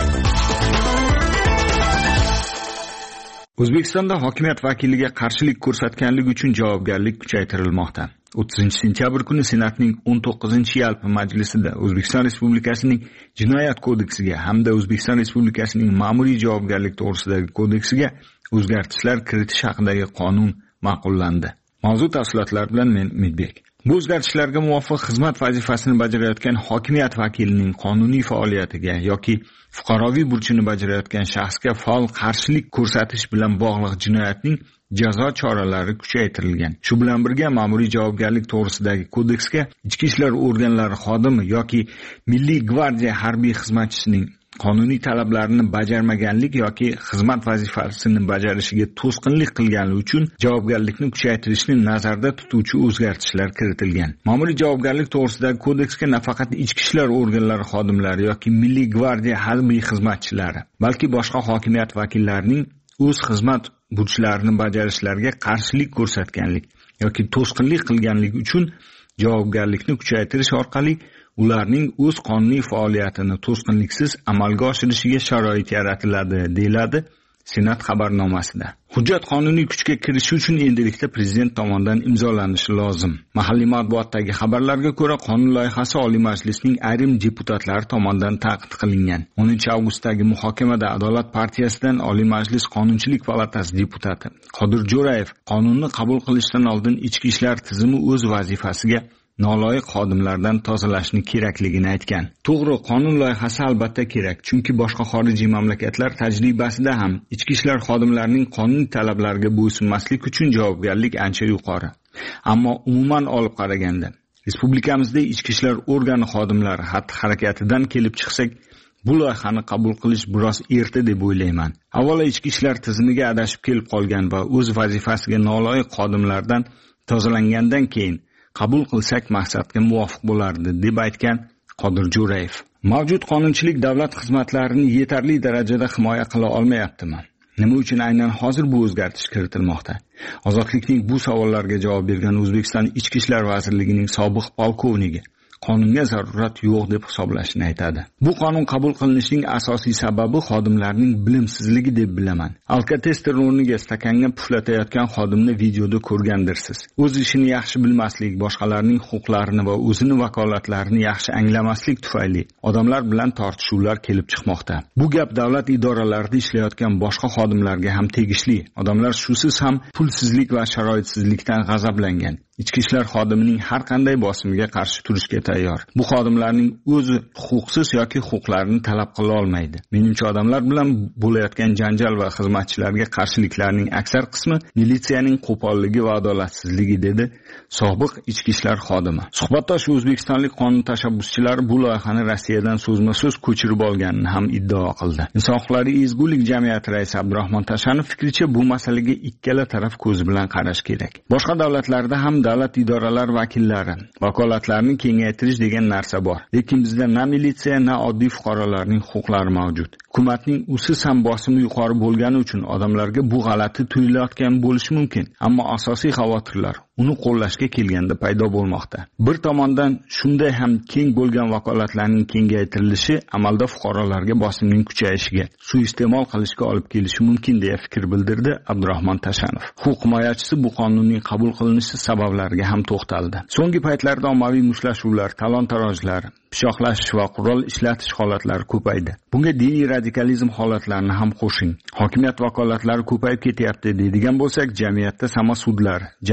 O'zbekistonda hokimiyat vakiliga qarshilik ko'rsatganlik uchun javobgarlik kuchaytirilmoqda. 30-sentyabr kuni Senatning 19-yalpi majlisida O'zbekiston Respublikasining Jinoyat kodeksiga hamda O'zbekiston Respublikasining Ma'muriy javobgarlik to'g'risidagi kodeksiga o'zgartishlar kiritish haqidagi qonun ma'qullandi. Mavzu tafsilotlari bilan men Umidbek. Bu o'zgartishlarga muvofiq xizmat vazifasini bajarayotgan hokimiyat vakilining qonuniy faoliyatiga yoki fuqaroviy burchini bajarayotgan shaxsga faol qarshilik ko'rsatish bilan bog'liq jinoyatning jazo choralari kuchaytirilgan. Shu bilan birga ma'muriy javobgarlik to'g'risidagi kodeksga ichki ishlar organlari xodimi yoki Milliy gvardiya harbiy xizmatchisining qonuniy talablarini bajarmaganlik yoki xizmat vazifasini bajarishiga to'sqinlik qilganligi uchun javobgarlikni kuchaytirishni nazarda tutuvchi o'zgartishlar kiritilgan. Ma'muriy javobgarlik to'g'risidagi kodeksga nafaqat ichki ishlar organlari xodimlari yoki Milliy gvardiya harbiy xizmatchilari, balki boshqa hokimiyat vakillarining o'z xizmat burchlarini bajarishlariga qarshilik ko'rsatganlik yoki to'sqinlik qilganligi uchun javobgarlikni kuchaytirish orqali ularning o'z qonuniy faoliyatini to'sqinliksiz amalga oshirishiga sharoit yaratiladi, deyiladi Senat xabarnomasida. Hujjat qonuniy kuchga kirishi uchun endilikda prezident tomonidan imzolanishi lozim. Mahalliy matbuotdagi xabarlarga ko'ra, qonun loyihasi Oliy Majlisning ayrim deputatlari tomonidan taqdim qilingan. 10-avgustdagi muhokamada Adolat partiyasidan Oliy Majlis Qonunchilik palatasi deputati Qodir Jo'rayev qonunni qabul qilishdan oldin ichki ishlar tizimi o'z vazifasiga noloyiq xodimlardan tozalashni kerakligini aytgan. To'g'ri, qonun loyihasi albatta kerak, chunki boshqa xorijiy mamlakatlar tajribasida ham ichki ishlar xodimlarining qonuniy talablariga bo'ysunmaslik uchun javobgarlik ancha yuqori. Ammo umuman olib qaraganda, respublikamizda ichki ishlar organi xodimlari xatti-harakatidan kelib chiqsak, bu loyihani qabul qilish biroz erta deb o'ylayman. Avvalo ichki ishlar tizimiga adashib kelib qolgan va o'z vazifasiga noloyiq xodimlardan tozalangandan keyin qabul qilsak maqsadga muvofiq bo'lardi, deb aytgan Qodir Jo'rayev. Mavjud qonunchilik davlat xizmatlarini yetarli darajada himoya qila olmayaptimi? Nima uchun aynan hozir bu o'zgartish kiritilmoqda? Ozodlikning bu savollarga javob bergan O'zbekiston Ichki ishlar vazirligining sobiq polkovniki qonunga zarurat yo'q deb hisoblashini aytadi. Bu qonun qabul qilinishining asosiy sababi xodimlarning bilimsizligi deb bilaman. Alkotester o'rniga stakanga puflatayotgan xodimni videoda ko'rgandirsiz. O'z ishini yaxshi bilmaslik, boshqalarning huquqlarini va o'zini vakolatlarini yaxshi anglamaslik tufayli odamlar bilan tortishuvlar kelib chiqmoqda. Bu gap davlat idoralarida ishlayotgan boshqa xodimlarga ham tegishli. Odamlar shusiz ham pulsizlik va sharoitsizlikdan g'azablangan. Ichki ishlar xodimining har qanday bosimiga qarshi turishga tayyor. Bu xodimlarning o'zi huquqsiz yoki huquqlarini talab qila olmaydi. Menimcha odamlar bilan bo'layotgan janjal va xizmatchilarga qarshiliklarning aksar qismi militsiyaning qo'polligi va adolatsizligi, dedi sobiq ichki ishlar xodimi. Suhbatdosh o'zbekistonlik qonun tashabbuschilari bu loyihani Rossiyadan so'zma-so'z ko'chirib olganini ham iddao qildi. Inson huquqlari ezgulik jamiyati raisi Abdurahmon Tashanov fikricha, bu masalaga ikkala taraf ko'zi bilan qarash kerak. Boshqa davlatlarda ham davlat idoralar vakillari vakolatlarini kengaytirish degan narsa bor. Lekin bizda na militsiya, na oddiy fuqarolarning huquqlari mavjud. Hukumatning usiz ham bosimi yuqori bo'lgani uchun odamlarga bu g'alati tuyulayotgan bo'lishi mumkin. Ammo asosiy xavotirlar uni qo'llashga kelganda paydo bo'lmoqda. Bir tomondan shunday ham keng bo'lgan vakolatlarning kengaytirilishi amalda fuqarolarga bosimning kuchayishiga, suiiste'mol qilishga olib kelishi mumkin deya fikr bildirdi Abdurahmon Tashanov. Huquq himoyachisi bu qonunning qabul qilinishi sabablariga ham to'xtaldi. So'nggi paytlarda ommaviy mushtlashuvlar, talon-tarojlar, pichoqlashish va qurol ishlatish holatlari ko'paydi. Bunga diniy radikalizm holatlarini ham qo'shing. Hokimiyat vakolatlari ko'payib ketyapti deydigan bo'lsak, jamiyatda samasudlar, jamiyatga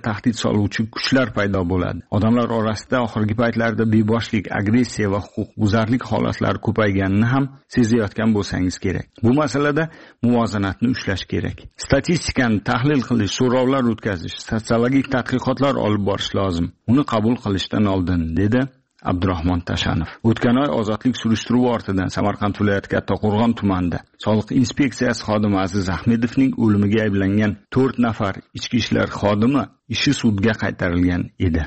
tahdid soluvchi kuchlar paydo bo'ladi. Odamlar orasida oxirgi paytlarda beboshlik, agressiya va huquqbuzarlik holatlari ko'payganini ham sezayotgan bo'lsangiz kerak. Bu masalada muvozanatni ushlash kerak. Statistikani tahlil qilish, so'rovlar o'tkazish, sotsiologik tadqiqotlar olib borish lozim. Uni qabul qilishdan oldin, dedi Abdurahmon Tashanov. O'tgan oy ozodlik surishtiruvi ortidan Samarqand viloyati Kattaqo'rg'on tumanida Soliq inspeksiyasi xodimi Aziz Ahmedovning o'limiga ayblangan 4 nafar ichki ishlar xodimi ishi sudga qaytarilgan edi.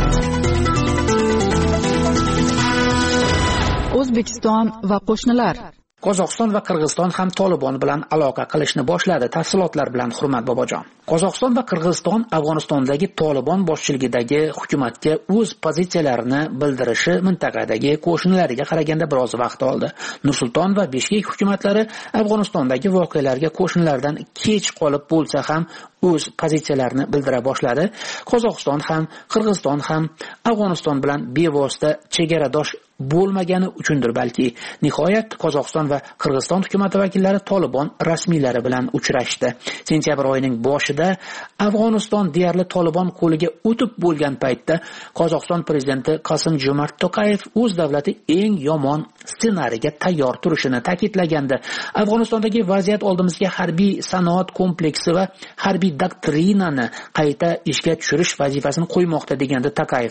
O'zbekiston va qo'shnilar. Qozog'iston va Qirg'iziston ham Tolibon bilan aloqa qilishni boshladi. Tafsilotlar bilan Hurmat Bobojon. Qozog'iston va Qirg'iziston Afg'onistondagi Tolibon boshchiligidagi hukumatga o'z pozitsiyalarini bildirishi mintaqadagi qo'shnilariga qaraganda biroz vaqt oldi. Nur-Sulton va Bishkek hukumatlari Afg'onistondagi voqealarga qo'shnilaridan kech qolib bo'lsa ham o'z pozitsiyalarini bildira boshladi. Qozog'iston ham, Qirg'iziston ham Afg'oniston bilan bevosita chegaradosh bo'lmagani uchundir balki. Nihoyat Qozog'iston va Qirg'iziston hukumati vakillari Tolibon rasmiylari bilan uchrashdi. Sentyabr oyining boshida Afg'oniston deyarli Tolibon qo'liga o'tib bo'lgan paytda Qozog'iston prezidenti Qosim-Jomart To'qayev o'z davlati eng yomon ssenariyga tayyor turishini ta'kidlagandi. Afg'onistondagi vaziyat oldimizga harbiy sanoat kompleksi va harbiy doktrinani qayta ishga tushirish vazifasini qo'ymoqda degandi To'qayev.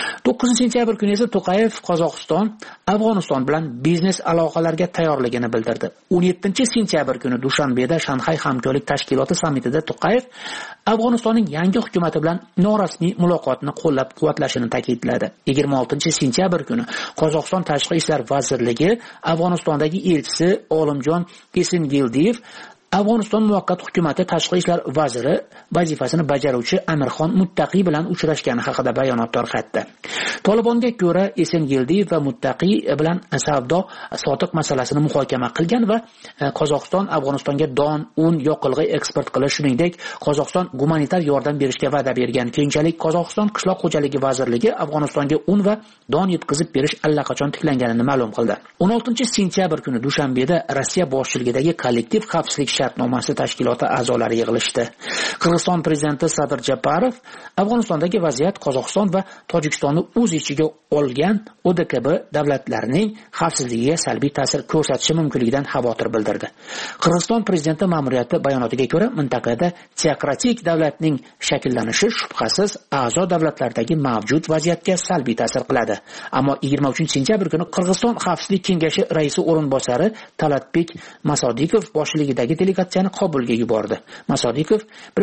9 sentyabr kuni esa To'qayev Qozog'iston Afg'oniston bilan biznes aloqalarga tayyorligini bildirdi. 17 sentyabr kuni Dushanbeda Shanxay hamkorlik tashkiloti sammitida To'qayev Afg'onistonning yangi hukumati bilan norasmiy muloqotni qo'llab-quvvatlashini ta'kidladi. 26 sentyabr kuni Qozog'iston tashqi ishlar vazirligi Afg'onistondagi elchisi Olimjon Esengildiyev Afg'oniston muvaqqat hukumati tashqi ishlar vaziri vazifasini bajaruvchi Amirxon Muttaqi bilan uchrashgani haqida bayonot tarqatdi. Tolibonga ko'ra Esengildiyev va Muttaqi bilan savdo sotiq masalasini muhokama qilgan va Qozog'iston Afg'onistonga don, un, yoqilg'i eksport qilish, shuningdek Qozog'iston gumanitar yordam berishga va'da bergan. Keyinchalik Qozog'iston qishloq xo'jaligi vazirligi Afg'onistonga un va don yetkazib berish allaqachon tiklanganini ma'lum qildi. 16 sentyabr kuni Dushanbeda Rossiya boshchiligidagi kollektiv xavfsizlik shartnomasi tashkiloti a'zolari yig'ilishdi. Qirg'iziston prezidenti Sadir Japarov Afg'onistondagi vaziyat Qozog'iston va Tojikistonni o'z ichiga olgan ODKB davlatlarining xavfsizligiga salbiy ta'sir ko'rsatishi mumkinligidan xavotir bildirdi. Qirg'iziston prezidenti ma'muriyati bayonotiga ko'ra, mintaqada teokratik davlatning shakllanishi shubhasiz a'zo davlatlardagi mavjud vaziyatga salbiy ta'sir qiladi. Ammo 23 sentyabr kuni Qirg'iziston xavfsizlik kengashi raisi o'rinbosari Talatbek Masodikov boshchiligidagi delegatsiyani Kobulga yubordi. Masodikov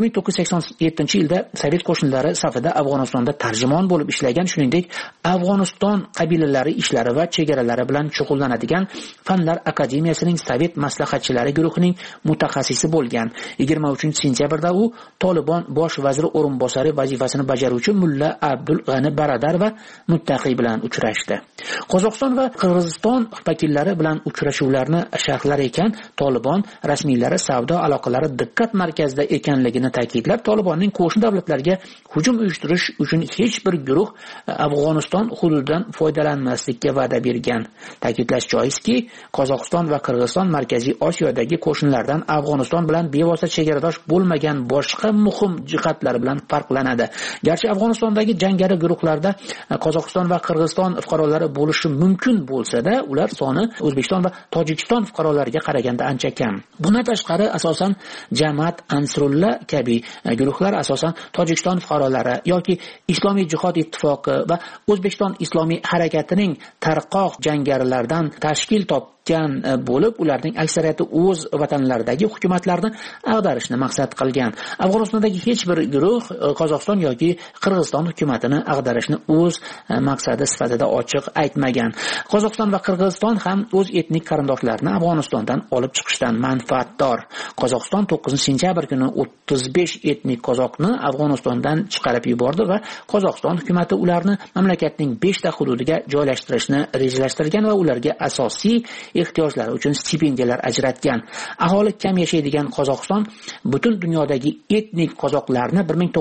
1987-yilda Sovet qo'shinlari safida Afg'onistonda tarjimon bo'lib ishlagan, shuningdek Afg'oniston qabilalari ishlari va chegaralari bilan shug'ullanadigan Fanlar akademiyasining Sovet maslahatchilari guruhining mutaxassisi bo'lgan. 23 sentyabrda u Tolibon bosh vaziri o'rinbosari vazifasini bajaruvchi Mulla Abdul G'ani Baradar va Muttaqi bilan uchrashdi. Qozog'iston va Qirg'iziston vakillari bilan uchrashuvlarni sharhlar ekan, Tolibon rasmiylari savdo aloqalari diqqat markazida ekanligini ta'kidlab, Tolibonning qo'shni davlatlarga hujum uyushtirish uchun hech bir guruh Afg'oniston hududidan foydalanmaslikka va'da bergan. Ta'kidlash joizki, Qozog'iston va Qirg'iziston Markaziy Osiyodagi qo'shnilardan Afg'oniston bilan bevosita chegaradosh bo'lmagan boshqa muhim jihatlar bilan farqlanadi. Garchi Afg'onistondagi jangari guruhlarda Qozog'iston va Qirg'iziston fuqarolari bo'lishi mumkin bo'lsa-da, ular soni O'zbekiston va Tojikiston fuqarolariga qaraganda ancha kam. Bundan tashqari asosan Jamaat Ansrullah kabi guruhlar asosan Tojikiston fuqarolari yoki Islomiy jihod ittifoqi va O'zbekiston islomiy harakatining tarqoq jangarilaridan tashkil topgan bo'lib, ularning aksariyati o'z vatanlaridagi hukumatlarni ag'darishni maqsad qilgan. Afg'onistondagi hech bir guruh Qozog'iston yoki Qirg'iziston hukumatini ag'darishni o'z maqsadi sifatida ochiq aytmagan. Qozog'iston va Qirg'iziston ham o'z etnik qarindoshlarini Afg'onistondan olib chiqishdan manfaatdor. Qozog'iston 9 sentyabr kuni 35 etnik qozoqni Afg'onistondan chiqarib yubordi va Qozog'iston hukumatı ularni mamlakatning 5 ta hududiga joylashtirishni rejalashtirgan va ularga asosiy ehtiyojlari uchun stipendiyalar ajratgan. Aholi kam yashaydigan Qozog'iston butun dunyodagi etnik qozoqlarni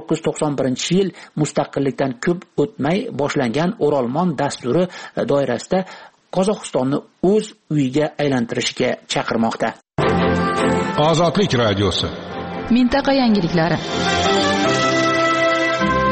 1991-yil mustaqillikdan ko'p o'tmay boshlangan O'rolmon dasturi doirasida Qozog'istonni o'z uyiga aylantirishga chaqirmoqda. Ozodlik radiosi. Mintaqa yangiliklari.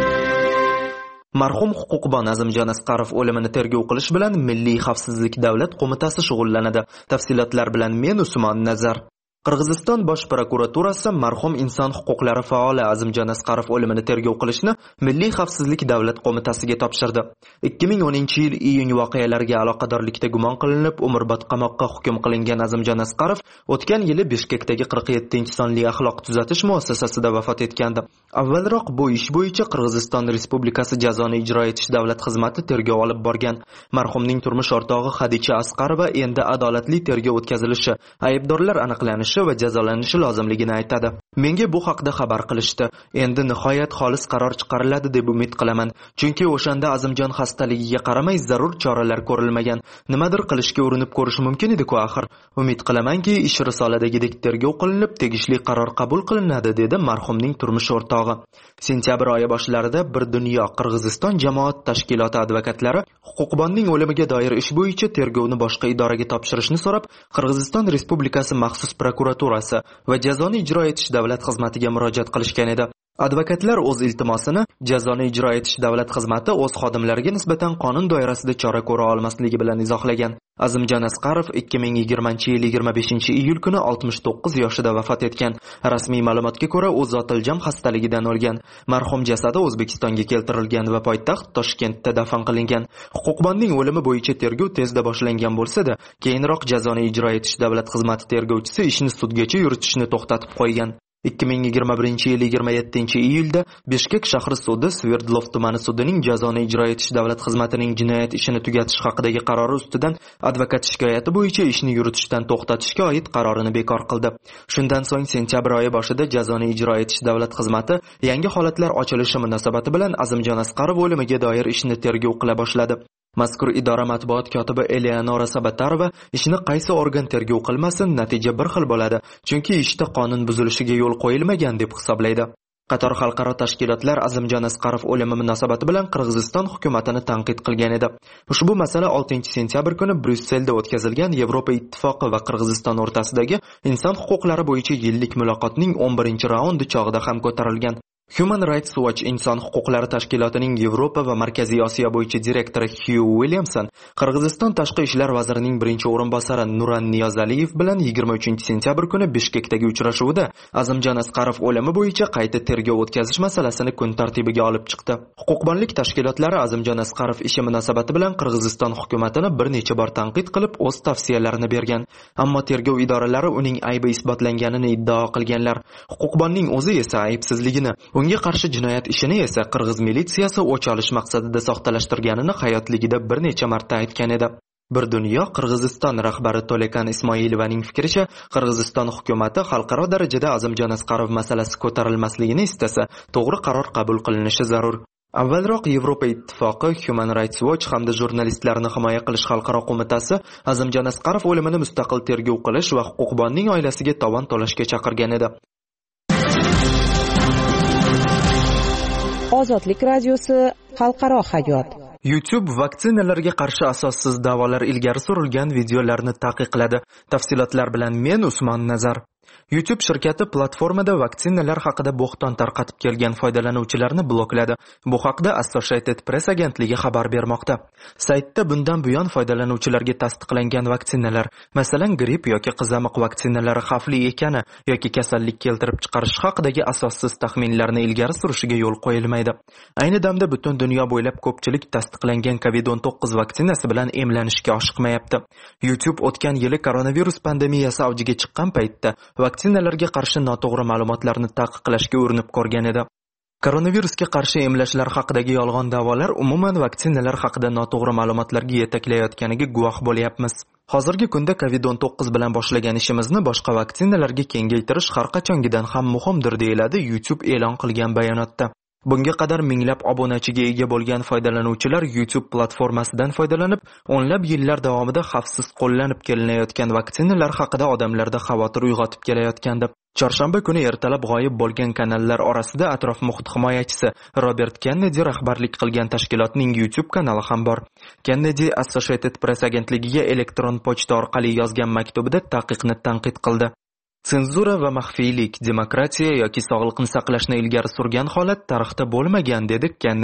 Marhum huquqbon Azimjon Asqarov o'limini tergov qilish bilan Milliy xavfsizlik davlat qo'mitasi shug'ullanadi. Tafsilotlar bilan men Usmon Nazar. Qirg'iziston bosh prokuraturasi marhum inson huquqlari faoli Azimjon Asqarov o'limini tergov qilishni Milliy xavfsizlik davlat qo'mitasiga topshirdi. 2010-yil iyun voqealariga aloqadorlikda gumon qilinib, umrbod qamoqqa hukm qilingan Azimjon Asqarov o'tgan yili Bishkekdagi 47-sonli axloq tuzatish muassasasida vafot etgandi. Avvalroq bu ish bo'yicha Qirg'iziston Respublikasi jazoni ijro etish davlat xizmati tergov olib borgan. Marhumning turmush o'rtog'i Xadicha Asqarova endi adolatli tergov o'tkazilishi, aybdorlar aniqlanishi va jazolanishi lozimligini aytadi. Menga bu haqda xabar qilishdi. Endi nihoyat xolis qaror chiqariladi deb umid qilaman. Chunki o'shanda Azimjon xastaligiga qaramay zarur choralar ko'rilmagan. Nimadir qilishga urinib ko'rish mumkin edi-ku axir. Umid qilamanki, ish risoladagidek tergov qilinib, tegishli qaror qabul qilinadi, dedi marhumning turmush o'rtog'i. Sentyabr oyi boshlarida Bir dunyo Qirg'iziston jamoat tashkiloti advokatlari huquqbonning o'limiga doir ish bo'yicha tergovni boshqa idoraga topshirishni so'rab, Qirg'iziston Respublikasi maxsus prokuraturasi va jazoni ijro etish davlat xizmatiga murojaat qilishgan edi. Advokatlar o'z iltimosini jazoni ijro etish davlat xizmati o'z xodimlariga nisbatan qonun doirasida chora ko'ra olmasligi bilan izohlagan. Azimjon Asqarov 2020-yil 25-iyul kuni 69 yoshida vafot etgan. Rasmiy ma'lumotga ko'ra, u zotiljam xastaligidan o'lgan. Marhum jasadi O'zbekistonga keltirilgan va poytaxt Toshkentda dafn qilingan. Huquqbonning o'limi bo'yicha tergov tezda boshlangan bo'lsa-da, keyinroq jazoni ijro etish davlat xizmati tergovchisi ishni sudgacha yuritishni to'xtatib qo'ygan. 2021-yil 27-iyulda Bishkek shahri sudi Sverdlov tumani sudining jazoni ijro etish davlat xizmatining jinoyat ishini tugatish haqidagi qarori ustidan advokat shikoyati bo'yicha ishni yuritishdan to'xtatishga oid qarorini bekor qildi. Shundan so'ng sentyabr oyi boshida jazoni ijro etish davlat xizmati yangi holatlar ochilishi munosabati bilan Azimjon Asqarov o'limiga doir ishni tergov qila boshladi. Mazkur idora matbuot kotibi Eleonora Sabatarova ishni qaysi organ tergov qilmasin, natija bir xil bo'ladi, chunki ishda qonun buzilishiga yo'l qo'yilmagan deb hisoblaydi. Qator xalqaro tashkilotlar Azimjon Asqarov o'limi munosabati bilan Qirg'iziston hukumatini tanqid qilgan edi. Ushbu masala 6-sentyabr kuni Bryusselda o'tkazilgan Yevropa Ittifoqi va Qirg'iziston o'rtasidagi inson huquqlari bo'yicha yillik muloqotning 11-raundi chog'ida ham ko'tarilgan. Human Rights Watch inson huquqlari tashkilotining Yevropa va Markaziy Osiyo bo'yicha direktori Hugh Williamson Qirg'iziston tashqi ishlar vazirining birinchi o'rinbosari Nuran Niyozaliyev bilan 23-sentyabr kuni Bishkekdagi uchrashuvda Azimjon Asqarov o'limi bo'yicha qayta tergov o'tkazish masalasini kun tartibiga olib chiqdi. Huquqbonlik tashkilotlari Azimjon Asqarov ishi munosabati bilan Qirg'iziston hukumatini bir necha bor tanqid qilib, o'z tavsiyalarini bergan. Ammo tergov idoralari uning aybi isbotlanganini iddao qilganlar. Huquqbonning o'zi esa aybsizligini, unga qarshi jinoyat ishini esa Qirg'iz militsiyasi o'ch olish maqsadida soxtalashtirganini hayotligida bir necha marta aytgan edi. Bir dunyo Qirg'iziston rahbari To'lekan Ismoilovaning fikricha, Qirg'iziston hukumatı xalqaro darajada Azimjon Asqarov masalasi ko'tarilmasligini istasa, to'g'ri qaror qabul qilinishi zarur. Avvalroq Yevropa Ittifoqi, Human Rights Watch hamda jurnalistlarni himoya qilish xalqaro qo'mitasi Azimjon Asqarov o'limini mustaqil tergov qilish va huquqbonning oilasiga tovon to'lashga chaqirgan edi. Ozodlik radiosi xalqaro hayot. YouTube vaksinalarga qarshi asossiz da'volar ilgari surilgan videolarni taqiqladi. Tafsilotlar bilan men Usmon Nazar. YouTube shirkati platformada vaksinalar haqida bo'xton tarqatib kelgan foydalanuvchilarni blokladi. Bu haqda Associated Press agentligi xabar bermoqda. Saytda bundan buyon foydalanuvchilarga tasdiqlangan vaksinalar, masalan, gripp yoki qizamiq vaksinalari xavfli ekani yoki kasallik keltirib chiqarish haqidagi asossiz taxminlarni ilgari surishiga yo'l qo'yilmaydi. Ayni damda butun dunyo bo'ylab ko'pchilik tasdiqlangan COVID-19 vaksinasi bilan emlanishga oshiqmayapti. YouTube o'tgan yili koronavirus pandemiyasi avjiga chiqqan paytda vaksinalarga qarshi noto'g'ri ma'lumotlarni taqiqlashga urinib ko'rgan edi. Koronavirusga qarshi emlashlar haqidagi yolg'on da'volar umuman vaksinalar haqida noto'g'ri ma'lumotlarga yetaklayotganiga guvoh bo'lyapmiz. Hozirgi kunda COVID-19 bilan boshlagan ishimizni boshqa vaksinalarga kengaytirish har qachongidan ham muhimdir, deyiladi YouTube e'lon qilgan bayonotda. Bunga qadar minglab obunachiga ega bo'lgan foydalanuvchilar YouTube platformasidan foydalanib, o'nlab yillar davomida xavfsiz qo'llanib kelinayotgan vaksinalar haqida odamlarda xavotir uyg'otib kelayotgandi. Chorshanba kuni ertalab g'oyib bo'lgan kanallar orasida atrof muhit himoyachisi Robert Kennedy rahbarlik qilgan tashkilotning YouTube kanali ham bor. Kennedy Associated Press agentligiga elektron pochta orqali yozgan maktubida taqiqni tanqid qildi. Senzura va maxfiylik, demokratiya yoki sog'liqni saqlashni ilgari surgan holat tarixda bo'lmagan, dedi Kennedy.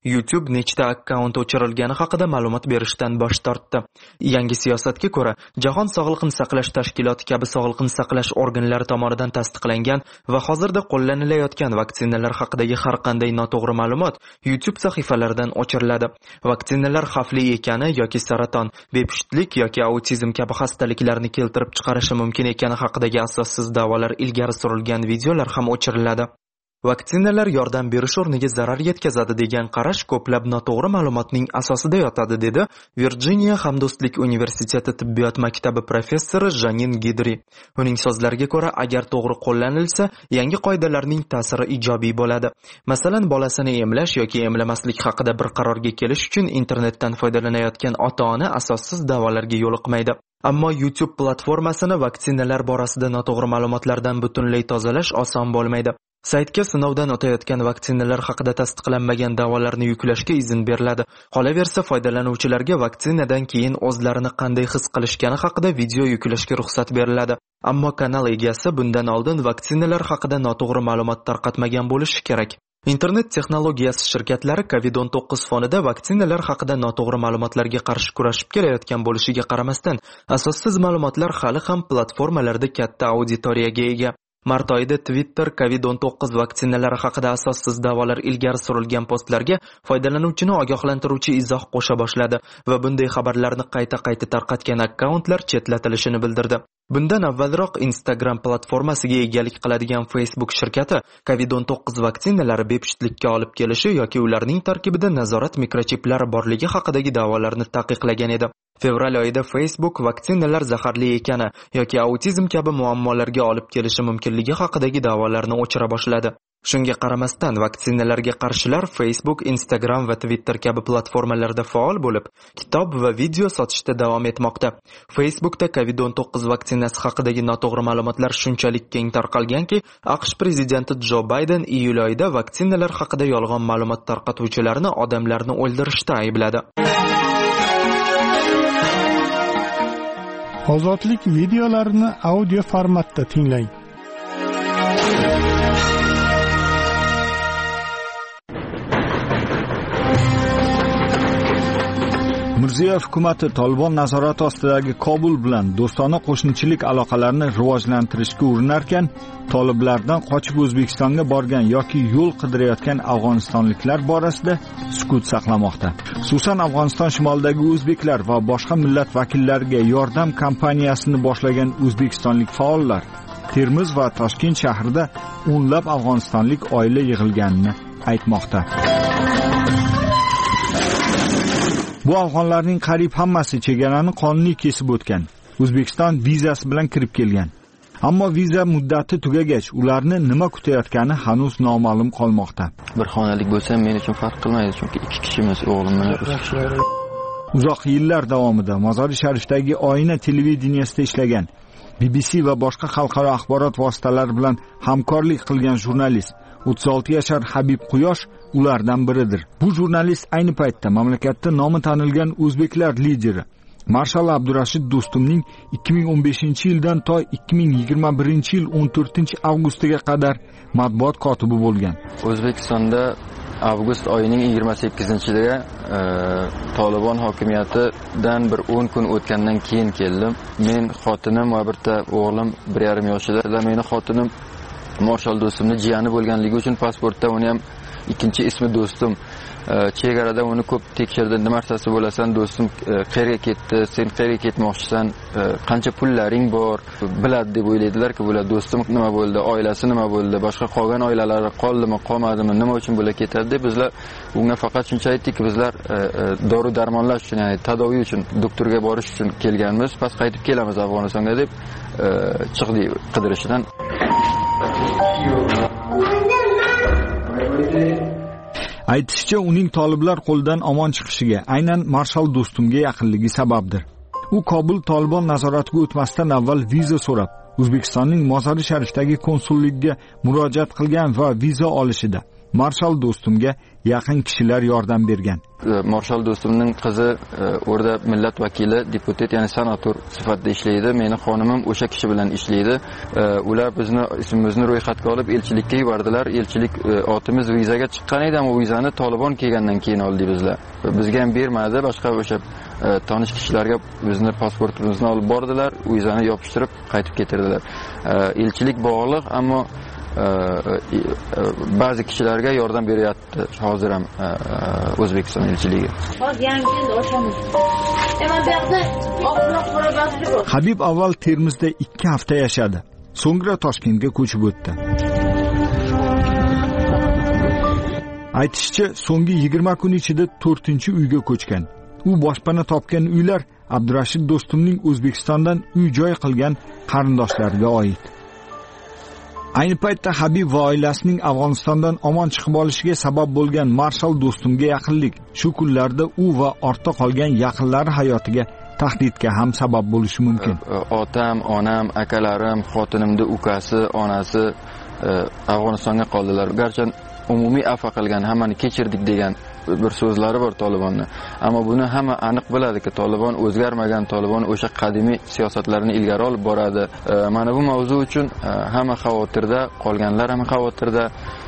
YouTube nechta akkaunt o'chirilgani haqida ma'lumot berishdan bosh tortdi. Yangi siyosatga ko'ra, Jahon Sog'liqni saqlash tashkiloti kabi sog'liqni saqlash organlari tomonidan tasdiqlangan va hozirda qo'llanilayotgan vaksinalar haqidagi har qanday noto'g'ri ma'lumot YouTube sahifalaridan o'chiriladi. Vaksinalar xavfli ekani yoki saraton, bepushtlik yoki autizm kabi xastaliklarni keltirib chiqarishi mumkin ekani haqidagi asossiz da'volar ilgari surilgan videolar ham o'chiriladi. Vaksinalar yordam berish o'rniga zarar yetkazadi degan qarash ko'plab noto'g'ri ma'lumotning asosida yotadi, dedi Virjiniya Hamdo'stlik universiteti tibbiyot maktabi professori Janin Gidri. Uning so'zlariga ko'ra, agar to'g'ri qo'llanilsa, yangi qoidalarning ta'siri ijobiy bo'ladi. Masalan, bolasini emlash yoki emlamaslik haqida bir qarorga kelish uchun internetdan foydalanayotgan ota-ona asossiz da'volarga yo'liqmaydi. Ammo YouTube platformasini vaksinalar borasida noto'g'ri ma'lumotlardan butunlay tozalash oson bo'lmaydi. Saytga sinovdan o'tayotgan vaksinalar haqida tasdiqlanmagan da'volarni yuklashga izn beriladi. Qolaversa, foydalanuvchilarga vaksinadan keyin o'zlarini qanday his qilishgani haqida video yuklashga ruxsat beriladi. Ammo kanal egasi bundan oldin vaksinalar haqida noto'g'ri ma'lumot tarqatmagan bo'lishi kerak. Internet texnologiyasi shirkatlari COVID-19 fonida vaksinalar haqida noto'g'ri ma'lumotlarga qarshi kurashib kelayotgan bo'lishiga qaramasdan, asossiz ma'lumotlar hali ham platformalarda katta auditoriyaga ega. Mart oyida Twitter COVID-19 vaksinalari haqida asossiz da'volar ilgari surilgan postlarga foydalanuvchini ogohlantiruvchi izoh qo'sha boshladi va bunday xabarlarni qayta-qayta tarqatgan akkauntlar chetlatilishini bildirdi. Bundan avvalroq Instagram platformasiga egalik qiladigan Facebook shirkati COVID-19 vaksinalari bepushtlikka olib kelishi yoki ularning tarkibida nazorat mikrochiplari borligi haqidagi da'volarni taqiqlagan edi. Fevral oyida Facebook vaksinalar zaharli ekani yoki autizm kabi muammolarga olib kelishi mumkinligi haqidagi da'volarni o'chira boshladi. Shunga qaramasdan, vaksinalarga qarshilar Facebook, Instagram va Twitter kabi platformalarda faol bo'lib, kitob va video sotishda davom etmoqda. Facebookda COVID-19 vaksinasi haqidagi noto'g'ri ma'lumotlar shunchalik keng tarqalganki, AQSh prezidenti Jo Bayden iyul oyida vaksinalar haqida yolg'on ma'lumot tarqatuvchilarni odamlarni o'ldirishda aybladi. Ozodlik videolarini audio formatda tinglang. Mirziyoyev hukumatı Tolibon nazorati ostidagi Kobul bilan do'stona qo'shnichilik aloqalarini rivojlantirishga urinarkan, toliblardan qochib O'zbekistonga borgan yoki yo'l qidirayotgan afg'onistonliklar borasida sukut saqlamoqda. Xususan, Afg'oniston shimolidagi o'zbeklar va boshqa millat vakillariga yordam kampaniyasini boshlagan o'zbekistonlik faollar Termiz va Toshkent shahrida o'nlab afg'onistonlik oila yig'ilganini aytmoqda. Bu afg'onlarning qariyb hammasi chegarani qonuniy kesib o'tgan. O'zbekiston vizasi bilan kirib kelgan. Ammo viza muddati tugagach, ularni nima kutayotgani hanuz noma'lum qolmoqda. Bir xonalik bo'lsa, men uchun farq qilmaydi, chunki ikki kishimiz, o'g'lim bilan. Uzoq yillar davomida Mozori Sharifdagi Oyna televideniyasida ishlagan, BBC va boshqa xalqaro axborot vositalari bilan hamkorlik qilgan jurnalist 36 yashar Habib Quyosh ulardan biridir. Bu jurnalist ayni paytda mamlakatda nomi tanilgan o'zbeklar lideri Marshal Abdurashid Do'stumning 2015-yildan to 2021-yil 14-avgustiga qadar matbuot kotibi bo'lgan. O'zbekistonda avgust oyining 28-iga Tolibon hokimiyatidan bir 10 kun o'tgandan keyin keldim. Men xotinim va bitta o'g'lim 1,5 yoshida. Meni xotinim Marshal Do'stumning jiyani bo'lganligi uchun pasportda uni ham ikkinchi ismi Do'stum. Chegarada uni ko'p tekshirdi. Nima narsasi bo'lasan, Do'stum qayerga ketdi, sen qayerga ketmoqchisan, qancha pullaring bor, biladi deb o'ylaydilar-ku, bular Do'stum nima bo'ldi, oilasi nima bo'ldi, boshqa qolgan oilalari qoldimi, qolmadimi, nima uchun bular ketadi deb bizlar unga faqat shuncha aytdikki, bizlar dori-darmonlash uchun, ya'ni tadoviy uchun, doktorga borish uchun kelganmiz, past qaytib kelamiz Afg'onistonga deb chiqdik qidirishdan. Aytishicha, uning toliblar qo'lidan omon chiqishiga aynan Marshal Do'stumga yaqinligi sababdir. U Kobul Tolibon nazoratiga o'tmasdan avval viza so'rab, O'zbekistonning Mozori Sharifdagi konsulligiga murojaat qilgan va viza olishida Marshal Do'stumga yaqin kishilar yordam bergan. Marshal Do'stumning qizi o'rda millat vakili, deputat, ya'ni senator sifatida ishlaydi. Meni xonimim o'sha kishi bilan ishlaydi. Ular bizni ismimizni ro'yxatga olib elchilikka yubordilar. Elchilik otimiz vizaga chiqqan edi, ammo vizani Tolibon kelgandan keyin oldik bizlar. Bizga ham bermadi, boshqa o'sha tanish kishilarga bizni pasportimizni olib bordilar, vizani yopishtirib qaytib ketirdilar. Elchilik bog'liq, ammo ba'zi kishilarga yordam beryapti hozir ham O'zbekiston elchiligi. Habib avval Termizda 2 hafta yashadi. So'ngra Toshkentga ko'chib o'tdi. Aytishicha, so'nggi 20 kun ichida 4-uyga ko'chgan. U boshpana topgan uylar Abdurashid Do'stumning O'zbekistondan uy-joy qilgan qarindoshlariga oid. Ayni paytda Habib va oilasining Afg'onistondan omon chiqib olishiga sabab bo'lgan Marshal Do'stumga yaqinlik shu kunlarda u va ortda qolgan yaqinlari hayotiga tahdidga ham sabab bo'lishi mumkin. Otam, onam, akalarim, xotinimning ukasi, onasi Afg'onistonga qoldilar. Garchi umumiy afv qilgan, hammani kechirdik degan bir so'zlari bor Tolibonni. Ammo buni hamma aniq biladiki, Tolibon o'zgarmagan, Tolibon o'sha qadimiy siyosatlarini ilgari olib boradi. Mana bu mavzu uchun hamma xavotirda, qolganlar ham xavotirda.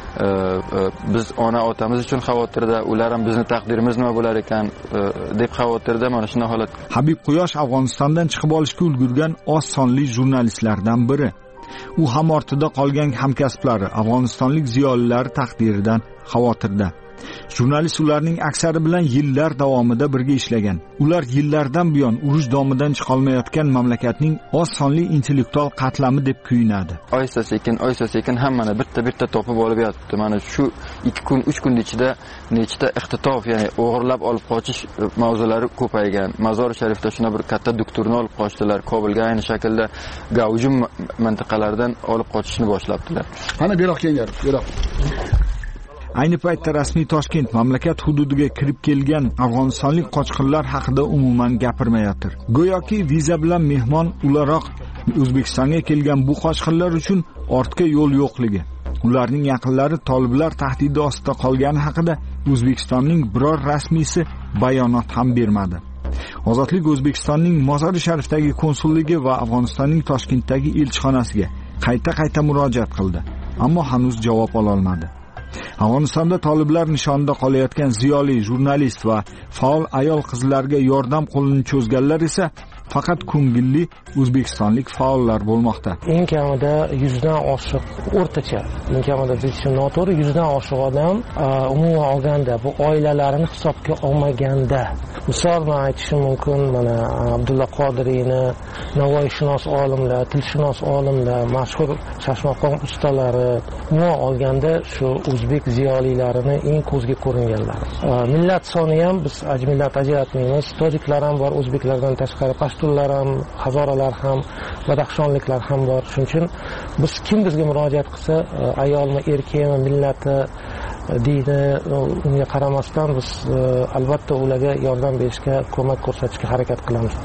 Biz ona otamiz uchun xavotirda, ular ham bizni taqdirimiz nima bo'lar ekan deb xavotirda. Mana shunday holat. Habib Quyosh Afg'onistondan chiqib olishga ulgurgan oz sonli jurnalistlardan biri. U ham ortida qolgan hamkasblari, afg'onistonlik ziyolilar taqdiridan xavotirda. Jurnalist ularning aksari bilan yillar davomida birga ishlagan. Ular yillardan buyon urush domidan chiqolmayotgan mamlakatning oz sonli intellektual qatlami deb kuyinadi. Oysa sekin hammani bitta topib olib yotibdi. Mana shu 2 kun, 3 kun ichida nechta ixtitof, ya'ni o'g'irlab olib qochish mavzulari ko'paygan. Mazor-i Sharifda shuna bir katta doktorni olib qochdilar. Kobulga ayni shaklda Gavjum mintaqalaridan olib qochishni boshlabdilar. Mana beroq kelgan, beroq. Ayni paytda rasmiy Toshkent mamlakat hududiga kirib kelgan afg'onistonlik qochqinlar haqida umuman gapirmayotir. Go'yoki viza bilan mehmon ularoq O'zbekistonga kelgan bu qochqinlar uchun ortga yo'l yo'qligi, ularning yaqinlari toliblar tahdidi ostida qolgani haqida O'zbekistonning biror rasmiysi bayonot ham bermadi. Ozodlik O'zbekistonning Mozori Sharifdagi konsulligi va Afg'onistonning Toshkentdagi elchixonasiga qayta murojaat qildi, ammo hanuz javob ola olmadi. Afg'onistonda toliblar nishonida qolayotgan ziyoli jurnalist va faol ayol qizlarga yordam qo'lini cho'zganlar esa faqat ko'ngilli o'zbekistonlik faollar bo'lmoqda. Eng kamida 100 dan oshiq o'rtacha, eng kamida deyishim noto'g'ri, 100 dan oshiq odam umuman olganda bu oilalarini hisobga olmaganda, misol men aytishim mumkin, mana Abdulla Qodiriyni, Navoiyshunos olimlar, tilshunos olimlar, mashhur shashmaqom ustalari, umuman olganda shu o'zbek ziyolilarini eng ko'zga ko'ringanlar. Millat soni ham biz millat ajratmaymiz. Tojiklar ham bor, o'zbeklardan tashqari pashtunlar ham, hazoralar ham, badaxshonliklar ham bor. Shuning uchun biz kim bizga murojaat qilsa, ayolmi, erkakmi, millati, dini, unga qaramasdan biz albatta ularga yordam berishga, ko'mak ko'rsatishga harakat qilamiz.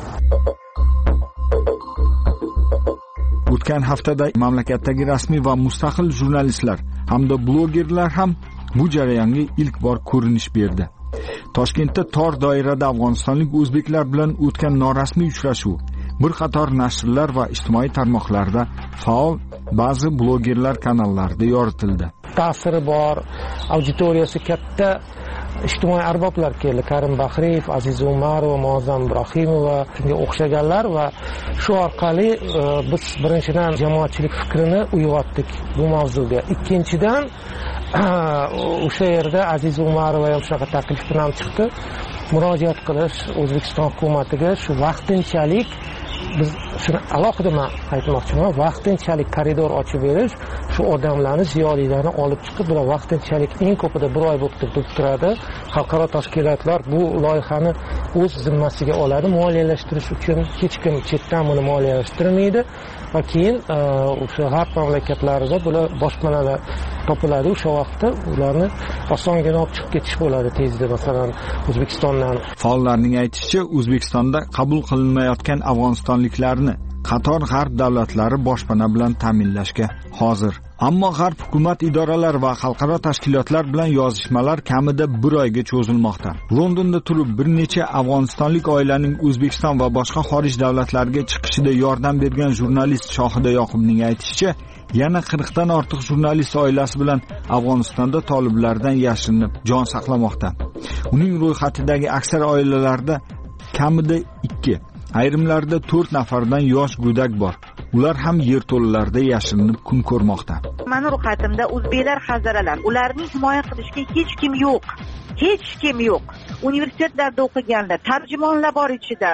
O'tgan haftada mamlakatdagi rasmiy va mustaqil jurnalistlar hamda blogerlar ham bu jarayonga ilk bor ko'rinish berdi. Toshkentda tor doirada afg'onistonlik o'zbeklar bilan o'tgan norasmiy uchrashuv bir qator nashrlar va ijtimoiy tarmoqlarda faol ba'zi blogerlar kanallarida yoritildi. Ta'siri bor, auditoriyasi katta ijtimoiy arboblar keldi. Karim Bahriyev, Aziz Umarov, Muazzam Ibrohimova, shunga o'xshaganlar va shu orqali biz birinchidan jamoatchilik fikrini uyg'otdik bu mavzuga. Ikkinchidan o'sha yerda Aziz Umarova ham shunaqa taklif bilan chiqdi. Murojaat qilish O'zbekiston hukumatiga shu vaqtinchalik, biz shuni alohida men aytmoqchiman, vaqtinchalik koridor ochib berish, shu odamlarni, ziyolilarni olib chiqib, bular vaqtinchalik eng ko'pida 1 oy bo'lib turadi. Xalqaro tashkilotlar bu loyihani o'z zimmasiga oladi, moliyalashtirish uchun hech kim chetdan buni moliyalashtirmaydi va keyin o'sha g'arb mamlakatlarida bular boshpanalar topiladi. O'sha vaqtda ularni osongina olib chiqib ketish bo'ladi tezda. Masalan, O'zbekistondan faollarning aytishicha, O'zbekistonda qabul qilinmayotgan afg'onistonliklarni qator g'arb davlatlari boshpana bilan ta'minlashga hozir. Ammo g'arb hukumat idoralari va xalqaro tashkilotlar bilan yozishmalar kamida 1 oyga cho'zilmoqda. Londonda turib bir necha afg'onistonlik oilaning O'zbekiston va boshqa xorij davlatlariga chiqishida yordam bergan jurnalist Shohida Yoqubning aytishicha, yana 40 dan ortiq jurnalist oilasi bilan Afg'onistonda toliblardan yashirinib jon saqlamoqda. Uning ro'yxatidagi aksar oilalarda kamida 2, ayrimlarida 4 nafardan yosh go'dak bor. Ular ham yerto'lalarda yashirinib kun ko'rmoqda. Meni ro'yxatimda o'zbeklar, hazaralar, ularni himoya qilishga hech kim yo'q. Hech kim yo'q. Universitetlarda o'qiganlar, tarjimonlar bor ichida,